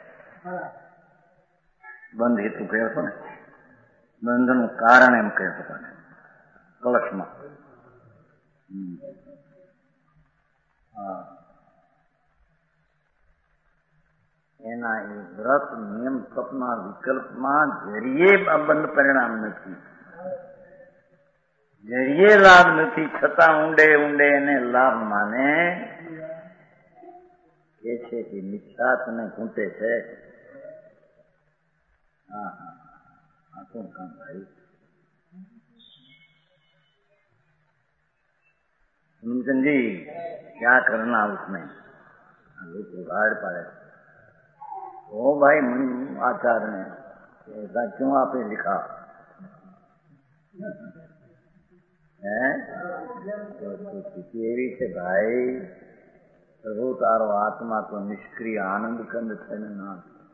બંધ હેતુ કહ્યો હતો ને, બંધનું કારણ એમ કહ્યું હતું કલશમાં. એના એ વ્રત નિયમ તપના વિકલ્પમાં જરીએ બંધ પરિણામ નથી, જરીએ લાભ નથી, છતાં ઊંડે ઊંડે એને લાભ માને એ છે કે મિથ્યાત્વને ઘૂંટે છે. હા હા હા શું કામ ભાઈ. जी क्या करना उसमें, लोग उगाड़ पाए. ओ भाई आचार्य ने ऐसा क्यों आपने लिखा है? तो स्थिति एवी છે ભાઈ, પ્રભુ તારો આત્મા તો નિષ્ક્રિય આનંદ કંદ છે ને ના.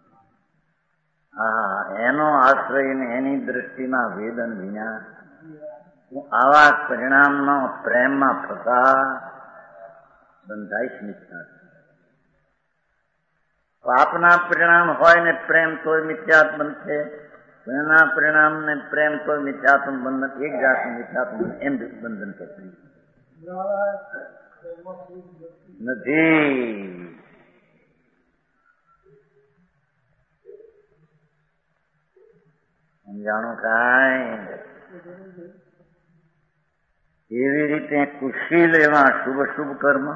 હા એનો આશ્રય ને એની દ્રષ્ટિમાં વેદન વિના આવા પરિણામનો પ્રેમમાં ફસા બંધાઈશ મિથ્યાત. પાપના પરિણામ હોય ને પ્રેમ તોય મિથ્યાત બનશે, પુણ્યના પરિણામ ને પ્રેમ તોય મિથ્યાત્મ બંધન, એક જાતનું મિથ્યાત્મ એમ બંધન થશે નથી. સમજાણું કાંઈ. એવી રીતે કુશીલ એવા શુભ શુભ કર્મ,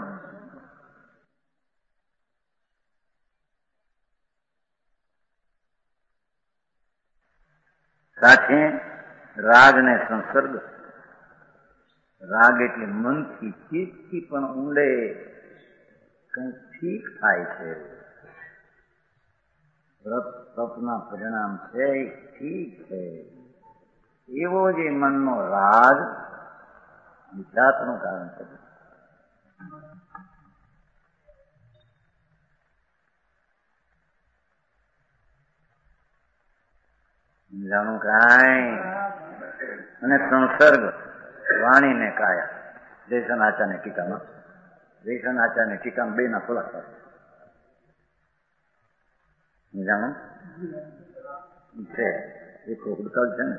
સાથે રાગ ને સંસર્ગ. રાગ એટલે મનથી, ચિત્તથી પણ ઊંડે કંઈક ઠીક થાય છે. વ્રત તપના પરિણામ છે ઠીક છે. એવો જે મનનો રાગ વિચારનું કારણ છે. જાણું કાંઈ. અને સંસર્ગ વાણીને કાયા. જયસન આચાર્યની ટીકામાં, જયસન આચાર્યની ટીકામાં બે ના ખુલાસા જાણો છે. એક ઉડકલ છે ને,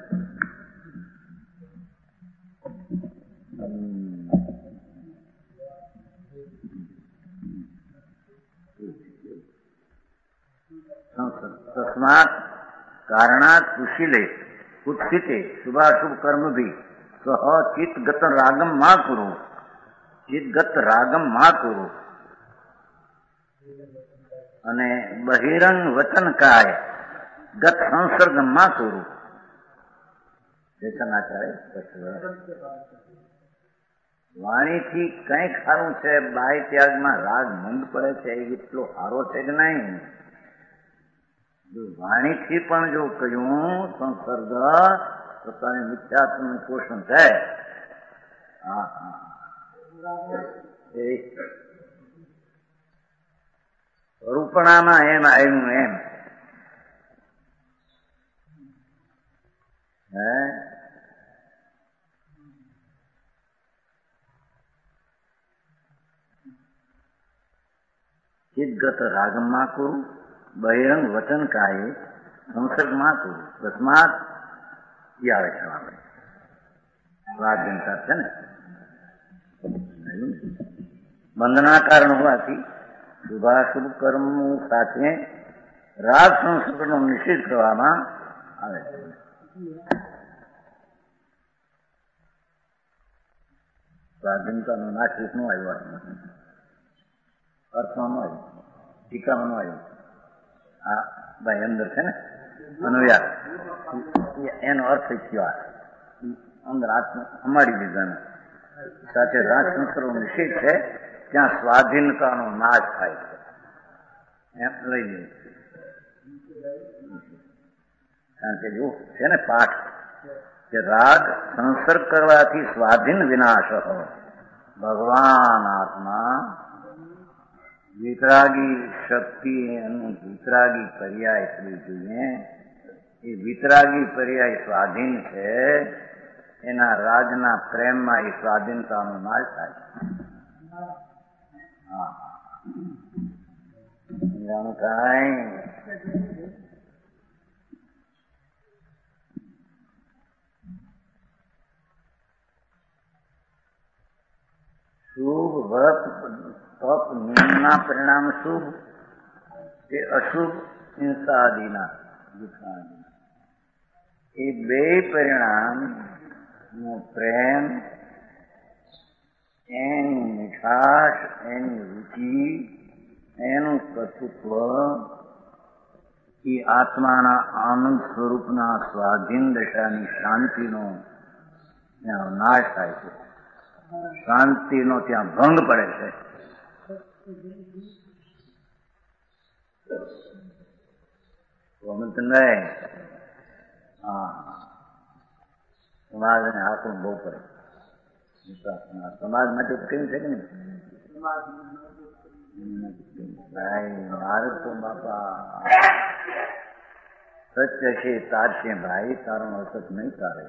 તસ્માત કારણાત કુશીલે ઉત્સિતે શુભાશુભ કર્મ ભી સહ ચિત્તગત રાગમ માં કુરુ, ચિત્તગત રાગમ માં કુરુ. અને બહિરંગ વચન કાય ગત સંસર્ગ માં કુરુ. વાણીથી કઈ સારું છે, બાહ્ય ત્યાગમાં રાગ મંદ પડે છે, એ એટલો સારો છે કે નહીં. વાણીથી પણ જો કહ્યું સંસર્ગ પોતાની મિથ્યાત્વનું પોષણ થાય. રૂપણામાં એમ આવ્યું એમ. ચિત્તગત રાગમાં કુરુ, બહિરંગ વચન કાય સંસર્ગમાં કુરુ. તસ્માત એ આવે છે આપણે સ્વાધીનતા છે ને, બંધના કારણ હોવાથી શુભાશુભ કર્મ સાથે રાગ સંસ્કૃતનો નિષેધ કરવામાં આવે છે. સ્વાધીનતાનો નાશ નું આવ્યો, અર્થમાં ન આવ્યું, ટીકામાં ન આવ્યું. આ ભાઈ અંદર છે ને અનુયાદ, એનો અર્થ થયો અંદર આત્મ અમારી દીધાને સાથે રાગ સંસ્કૃતનો નિષેધ છે, ત્યાં સ્વાધીનતાનો નાશ થાય છે એમ લઈ લે. કારણ કે જો છે ને પાઠ કે રાગ સંસર્ગ કરવાથી સ્વાધીન વિનાશ ભગવાન આત્મા વિતરાગી શક્તિ એનું વિતરાગી પર્યાય થવું જોઈએ. એ વિતરાગી પર્યાય સ્વાધીન છે, એના રાજના પ્રેમમાં એ સ્વાધીનતાનો નાશ થાય છે. જાણું કાંઈ. શુભ વ્રત તપ નિયમના પરિણામ શુભ કે અશુભ હિંસા આદિના દુઃખાદિના, એ બે પરિણામ નો પ્રેમ, એની મીઠાશ, એની રુચિ, એનું કટુત્વ એ આત્માના આનંદ સ્વરૂપના સ્વાધીન દશાની શાંતિનો ત્યાં નાશ થાય છે. શાંતિનો ત્યાં ભંગ પડે છે. સમાજને હાથું બહુ પડે. સમાજ માટે કેવું છે કે નહીં? મારે તો બાપા સત્ય છે તારશે ભાઈ, તારો અસત નહીં તારે.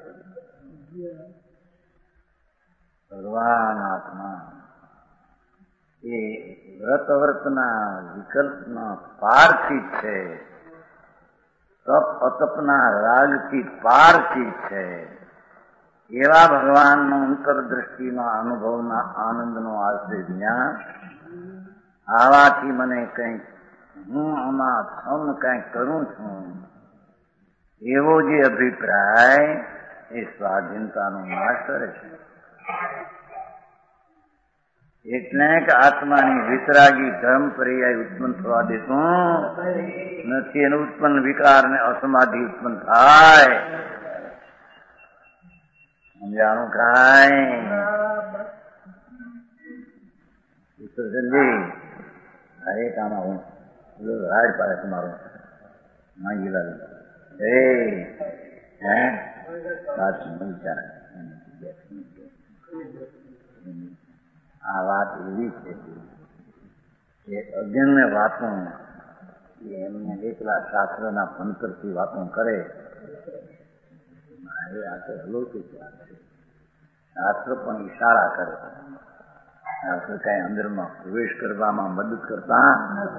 ભગવાન આત્મા એ વ્રતના વિકલ્પના પારથી છે, તપ અતપના રાગથી પારથી છે. એવા ભગવાનનો અંતરદ્રષ્ટિના અનુભવના આનંદનો આશ્રય જ્ઞાન. આવાથી મને કંઈક હું આમાં સમ કંઈક કરું છું એવો જે અભિપ્રાય એ સ્વાધીનતાનો નાશ કરે છે. એટલે કે આત્માની વિતરાગી ધર્મ પર્યાય ઉત્પન્ન થવા દેતું નથી. એનું ઉત્પન્ન વિકાર ને અસમાધિ ઉત્પન્ન થાય. સમજાણું કાંઈ? જલ્દી અરે કામ આવું રાડ પાડે તમારું માંગી લાગે આ વાત એવી છે કે અજ્ઞાન્ય વાતો એમને એકલા શાસ્ત્રના ભણતરથી વાતો કરે. આ તો અલૌકિક વાત છે. શાસ્ત્ર પણ ઈશારા કરે. શાસ્ત્ર કઈ અંદરમાં પ્રવેશ કરવામાં મદદ કરતા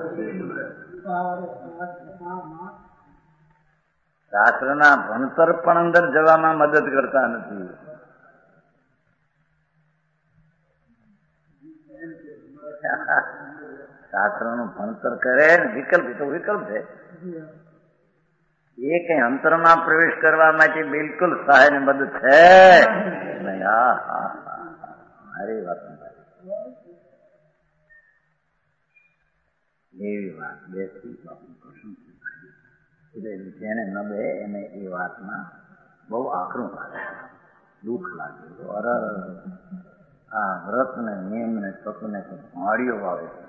શાસ્ત્રના ભણતર પણ અંદર જવામાં મદદ કરતા નથી. શાસ્ત્રનું ભણતર કરે વિકલ્પ તો વિકલ્પ છે. એ કઈ અંતરમાં પ્રવેશ કરવા માટે બિલકુલ સહાય ને મદદ છે. મારી વાત એવી વાત બેસી જેને ન બે એને એ વાતમાં બહુ આકરું લાગે, દુઃખ લાગે. આ વ્રત ને નિયમ ને તત્વ ને માળીઓ આવે છે.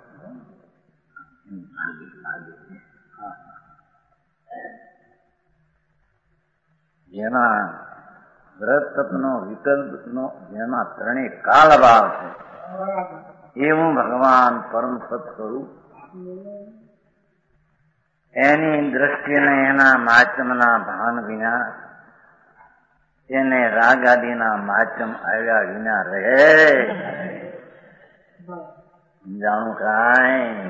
જેમાં વ્રત તત્વનો વિકલ્પનો જેમાં ત્રણેય કાળ ભાવ છે એવું ભગવાન પરમ સત સ્વરૂપ એની દ્રષ્ટિને એના માચમના ભાન વિના એને રાગ આદિના માચમ આવ્યા વિના રહે. જાણું કાંઈ?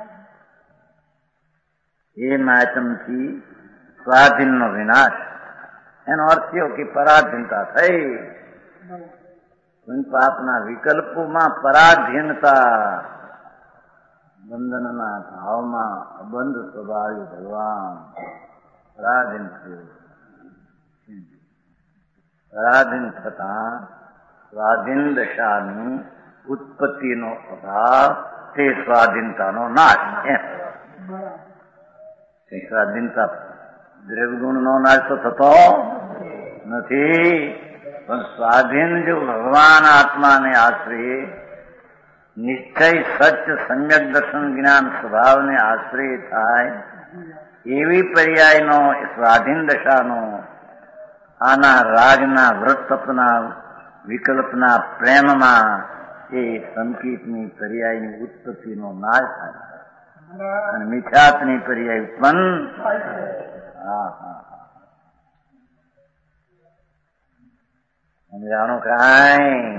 એ માચમથી સ્વાધીનનો વિનાશ. એનો અર્થ એવો કે પરાધીનતા થઈ. પાપના વિકલ્પોમાં પરાધીનતા, બંધનના ભાવમાં અબંધ સ્વભાવી ભગવાન પરાધીન થયું. પરાધીન થતા સ્વાધીન દશાની ઉત્પત્તિનો અભાવ, તે સ્વાધીનતાનો નાશ. સ્વાધીનતા દ્રવ્યગુણનો નાશ તો થતો નથી, પણ સ્વાધીન જો ભગવાન આત્માને આશ્રય નિશ્ચય સત્ય સમ્યક દર્શન જ્ઞાન સ્વભાવને આશ્રય થાય એવી પર્યાયનો સ્વાધીન દશાનો આના રાજના વ્રતપના વિકલ્પના પ્રેમમાં એ સંકિતની પર્યાયની ઉત્પત્તિનો નાશ થાય અને મિથ્યાત્વની પર્યાય ઉત્પન્ન. સમજાણું કાંઈ?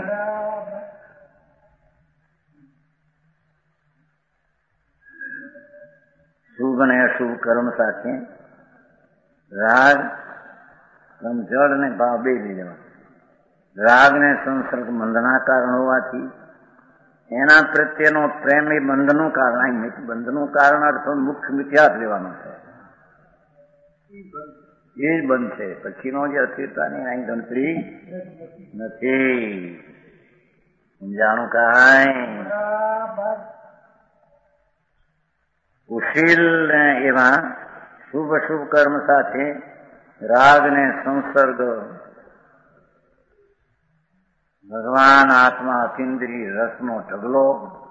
શુભ અને અશુભ કર્મ સાથે રાગ જળ ને ભાવ બે લઈ જવા. રાગ ને સંસર્ગ બંધના કારણ હોવાથી એના પ્રત્યેનો પ્રેમ એ બંધનું કારણ. બંધનું કારણ અર્થ મુખ્ય મિથ્યાત લેવાનો છે. એ જ બંધ છે. પછીનો જે અસ્થિરતાની અહીં ગણતરી નથી. જાણું કાંઈ? ઉશીલ ને એવા શુભ અશુભ કર્મ સાથે રાગ ને સંસર્ગ ભગવાન આત્મા અતિન્દ્રિય રસનો ઢગલો,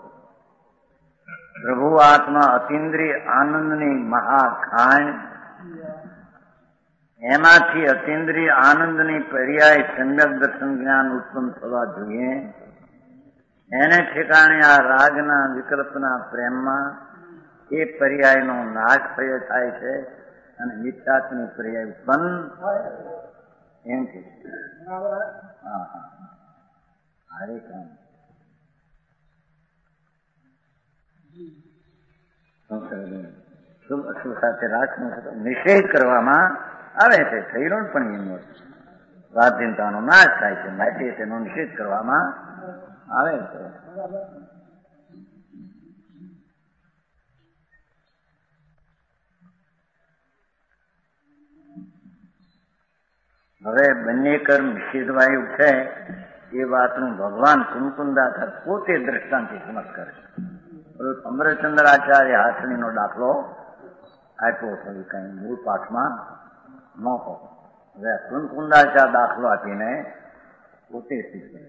પ્રભુ આત્મા અતિન્દ્રિય આનંદની મહાખાણ, એમાંથી અતિન્દ્રિય આનંદની પર્યાય સમ્યક દર્શન જ્ઞાન ઉત્પન્ન થવા જોઈએ. એને ઠેકાણે આ રાગના વિકલ્પના પ્રેમમાં એ પર્યાયનો નાશ થયો થાય છે અને મિથ્યાત્વની પર્યાય ઉત્પન્ન એમ કે શુભ અશુભ સાથે રાખનો નિષેધ કરવામાં આવે છે. થયેલો પણ એનો સ્વાધીનતાનો નાશ થાય છે, માટે તેનો નિષેધ કરવામાં આવે છે. હવે બંને કર્મ નિષેધવાયું છે એ વાતનું ભગવાન કુમકુંદાકાર પોતે દ્રષ્ટાંતથી સમજ કરે. અમરચંદ્રાચાર્ય હાથણીનો દાખલો આપ્યો હતો, એ કઈ મૂળ પાઠમાં નહોતો. હવે કુમકુંદાચાર્ય દાખલો આપીને પોતે શીખે.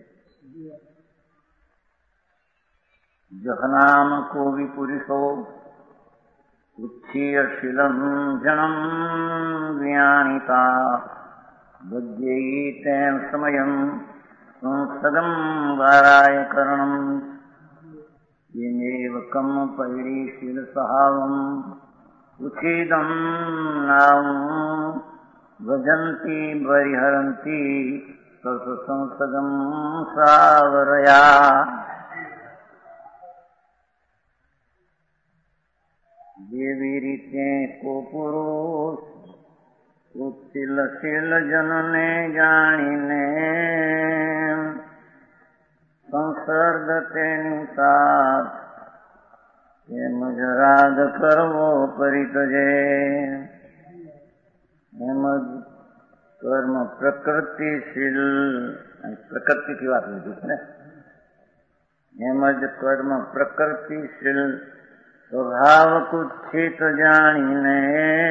જહનામ કો વિપુરુષો ઉચ્છીય શીલમ જનમ જ્ઞાનિતા બુદ્ધ્યૈતેન સમયમ સંસદમ વારાય કरणम યેનેવ કમ પૈરીશીલ સહાવમ ઉચ્છિદમ નામ ભજંતી પરિહરંતી તત સંસદમ સાવરયા. જેવી રીતે કો પુરુષ ઉચ્છીલશીલ જનને જાણીને સંસર્ગ તેની સાથ તેમજ રાગ કરવો પરિતજે. એમજ કર્મ પ્રકૃતિશીલ, પ્રકૃતિથી વાત લીધી છે ને, એમજ કર્મ પ્રકૃતિશીલ સ્વભાવ કુચ્છિત જાણીને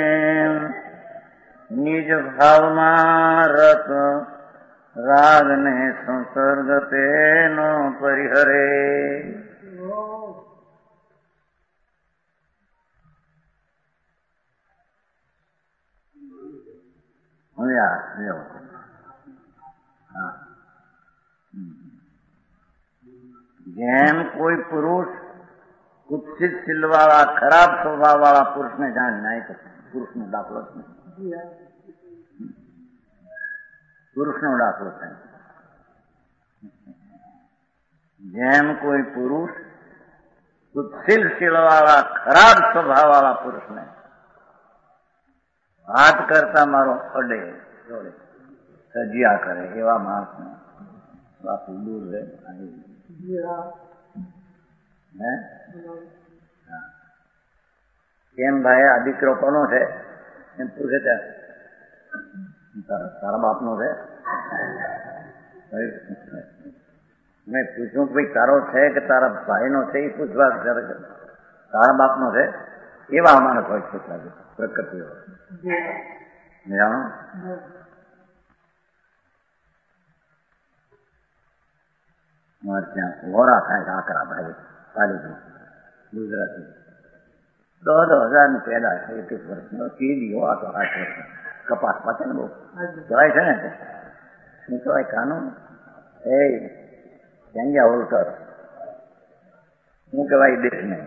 નિજ ભાવમાં રત રાગને સંસર્ગ તેનો પરિહરે. જેમ કોઈ પુરુષ કુત્સિત શીલવાળા ખરાબ સ્વભાવ વાળા પુરુષને જાણે નહીં તો પુરુષનો દાખલો છે, પુરુષનો દાખલો છે. જેમ કોઈ પુરુષ કુત્સિત શીલવાળા ખરાબ સ્વભાવ વાળા પુરુષને વાત કરતા મારો અડે જોડે સજ્યા કરે એવા માણસને બાપુ દૂર રહે. કેમ ભાઈ આ દીકરો કોનો છે એમ પૂછે ત્યાં તારા બાપનો છે. મેં પૂછ્યું ભાઈ તારો છે કે તારા ભાઈનો છે એ પૂછવા કરે છે. તારા બાપનો છે એવા માણસ હોય છે પ્રકૃતિ જાણો. મારે ત્યાં વોરા થાય આકરા ભાઈ કાલી ગુજરાતી 10,000 પેદા છે 21 વર્ષનો કીડીઓ આ તો 8 વર્ષ કપાસ પાછે ને બહુ કહેવાય છે ને શું કહેવાય કાનૂન એ જંગ્યા હોલકર શું કહેવાય દેશને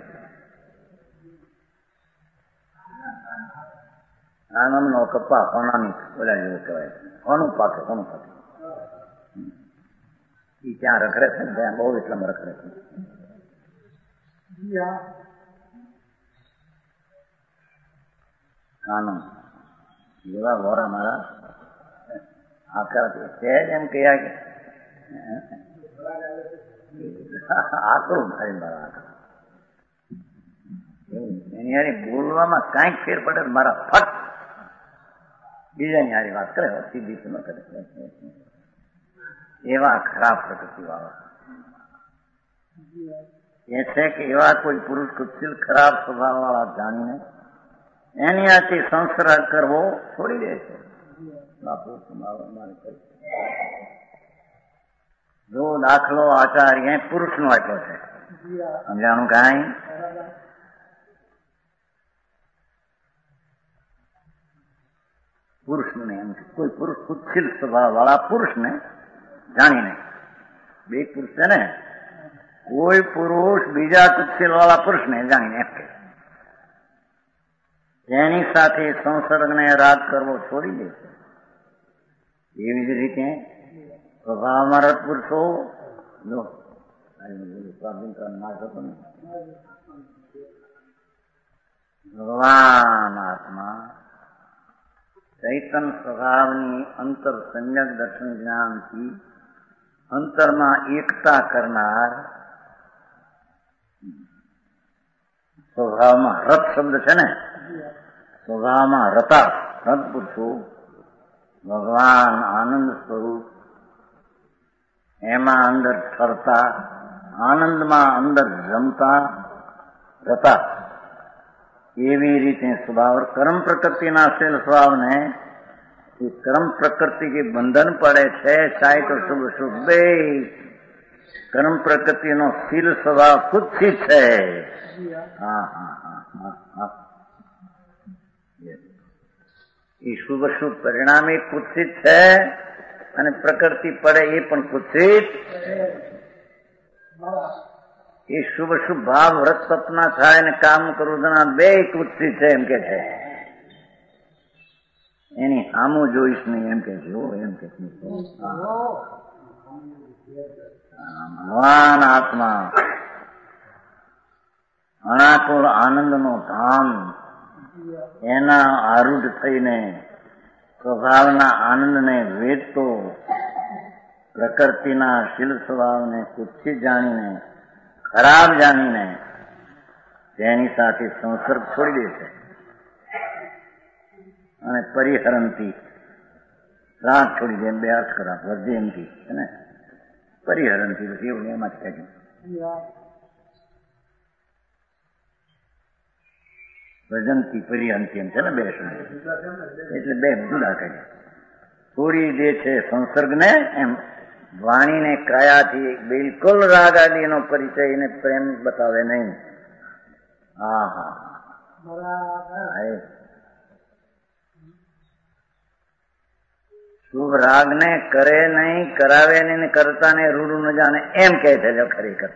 આનંદનો કપા કોનાની બોલા જેવું કહેવાય. કોનું પાકે કોનું પાકે એ ત્યાં રખડે છે ને ત્યાં બહુ એટલામાં રખડે છે. કાનૂન એવા વોરા મારા આકરા છે એમ કહ્યા કે આકરું થાય મારા આકરા એવું એની હારી બોલવામાં કાંઈક ફેર પડે મારા ફટ બીજાની હારી વાત કરે સીધી ન કરે. એવા ખરાબ પ્રકૃતિ વાળા એ છે કે એવા કોઈ પુરુષ કુત્સિલ ખરાબ સ્વભાવ વાળા જાણીને એની આથી સંસર્ગ કરવો છોડી દે છે. બાપુ જો દાખલો આચાર્ય પુરુષ નો આપ્યો છે સમજાણું કાંઈ. પુરુષને એમ કોઈ પુરુષ કુત્સિલ સ્વભાવ વાળા પુરુષને જાણીને બે પુરુષ છે ને કોઈ પુરુષ બીજા કુત્સિલ વાળા પુરુષને જાણીને એમ કે તેની સાથે સંસર્ગને રાગ કરવો છોડી દે છે. એવી જ રીતે સ્વભાવમાં રત પુરુષો જો ભગવાન આત્મા ચૈતન સ્વભાવની અંતર સંયક દર્શન જ્ઞાનથી અંતરમાં એકતા કરનાર સ્વભાવમાં રત શબ્દ છે ને સ્વભાવમાં રતા રત પુરુષો ભગવાન આનંદ સ્વરૂપ એમાં અંદર ઠરતા, આનંદમાં અંદર રમતા જતા, એવી રીતે સ્વભાવ કર્મ પ્રકૃતિના શીલ સ્વભાવને એ કર્મ પ્રકૃતિ કે બંધન પડે છે, ચાહે તો શુભ શુભ બે કર્મ પ્રકૃતિનો શીલ સ્વભાવ કુત્સિત છે. હા હા હા હા હા એ શુભ શુભ પરિણામે કુત્સિત છે અને પ્રકૃતિ પડે એ પણ કુત્સિત. એ શુભ શુભ ભાવ વ્રત સપના થાય અને કામ ક્રોધના બે કુત્સિત છે એમ કે છે. એની સામું જોઈશ નહીં એમ કે છે. એમ કે ભગવાન આત્મા અણાકુળ આનંદનો ધામ એના આરૂઢ થઈને સ્વભાવના આનંદને વેચતો, પ્રકૃતિના શીલ સ્વભાવને કુત્સિત જાણીને, ખરાબ જાણીને તેની સાથે સંસર્ગ છોડી દે છે અને પરિહરણથી રાગ છોડી દે. એમ બે અર્થ કરા વર્જયંતી છે ને, પરિહરણથી પછી એવું એમાં જ કહ્યું. ભજનથી પરિહંતી એમ છે ને બે શબ્દ, એટલે બે જુદા કહ્યા. છોડી દે છે સંસર્ગને, એમ વાણીને કાયાથી બિલકુલ રાગ આદિનો પરિચય એને પ્રેમ બતાવે નહીં. હા હા શુભ રાગને કરે નહીં, કરાવે નહીં, કરતા ને રૂડું ન જાણે એમ કે છે. જો ખરેખર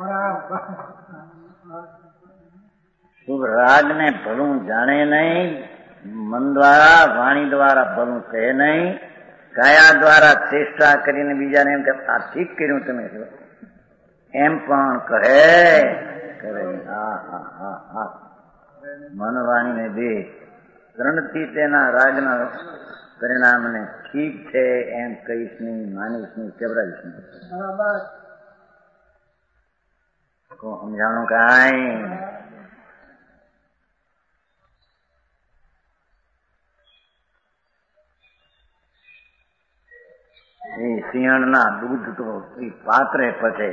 શુભ રાગને ભલું જાણે નહીં, મન દ્વારા વાણી દ્વારા ભલું કહે નહીં, કાયા દ્વારા ચેષ્ટા કરીને બીજાને એમ કે આ ઠીક કર્યું તમે એમ પણ કહે કરે. હા હા હા હા મન વાણીને બે ત્રણથી તેના રાગના પરિણામને ઠીક છે એમ કહીશ નહીં, માનીશ નહીં, કેવડાવીશ નહીં. સમજાણું કાંઈ? એ સિંહણના દૂધ તો એ પાત્રે પચે,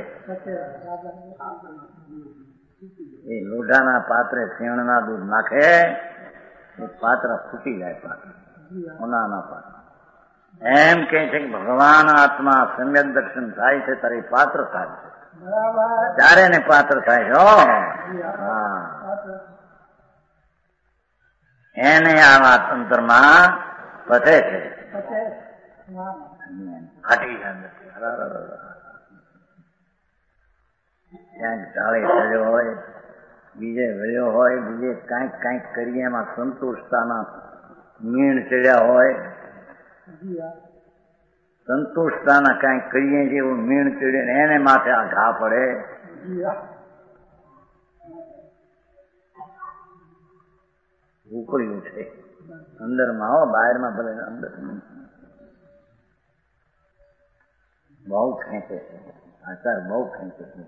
એ લોઢાના પાત્રે સિંહણના દૂધ નાખે એ પાત્ર ફૂટી જાય. પાત્ર સોનાના પાત્ર એમ કે છે કે ભગવાન આત્મા સમ્યક દર્શન થાય છે ત્યારે પાત્ર થાય છે, ત્યારે ને પાત્ર થાય છે. હા એને આ વાત અંતરમાં પચે છે. ફાટી જાય ક્યાંક ઢાળે ચડ્યો હોય, બીજે વળ્યો હોય, બીજે કાંઈક કાંઈક કરીએ એમાં સંતુષ્ટતાના મીણ ચડ્યા હોય, સંતુષ્ટતાના કાંઈક કરીએ જેવું મીણ ચડે એને માથે આ ઘા પડે. ઉકળ્યું છે અંદરમાં, હો બહારમાં ભલે અંદર બહુ ખેંચે છે, આચાર બહુ ખેંચે છે.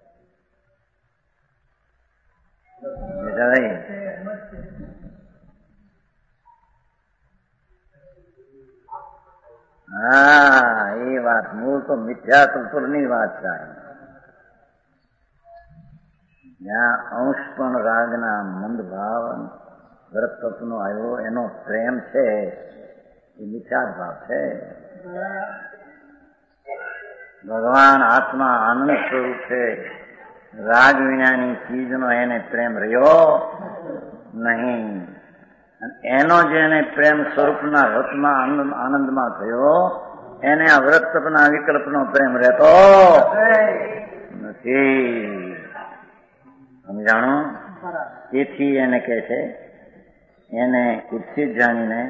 હા એ વાત મૂળ તો મિથ્યા કલ્પની વાત છે. જ્યાં અંશ પણ રાગના મંદ ભાવ વ્રત તત્વનો આવ્યો એનો પ્રેમ છે એ મિથ્યા ભાવ છે. ભગવાન આત્મા આનંદ સ્વરૂપ છે, રાગ વિનાની ચીજનો એને પ્રેમ રહ્યો નહીં. એનો જેને પ્રેમ સ્વરૂપના રસમાં આનંદમાં થયો એને આ વ્રત તપના વિકલ્પનો પ્રેમ રહેતો નથી. સમજાણું? તેથી એને કહે છે, એને કુત્સિત જાણીને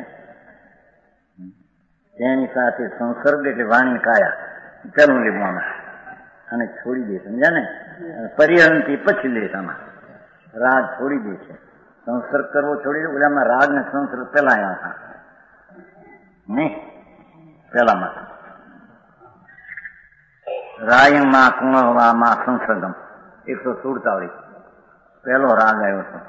તેની સાથે સંસર્ગ એટલે વાણી કાયા પેલું લીધું અને છોડી દે. સમજ્યા ને? પરિહરણથી પછી લે આમાં રાગ છોડી દે છે. સંસર્ગ કરવો છોડી દે. ઓલામાં રાગ ને સંસર્ગ પેલા આવ્યા હતા નહીં, પેલામાં રાયમાં કુણવામાં સંસર્ગમ 147 પહેલો રાગ આવ્યો હતો.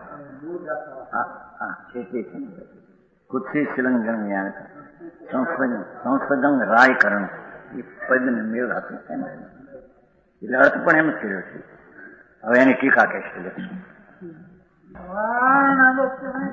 કુત્સિત શિલંગન સંસર્ગમ રાયકરણ એ પદને મેળ હતું એમ એટલે અર્થ પણ એમ જ કર્યો છે. હવે એની ટીકા કહીશ.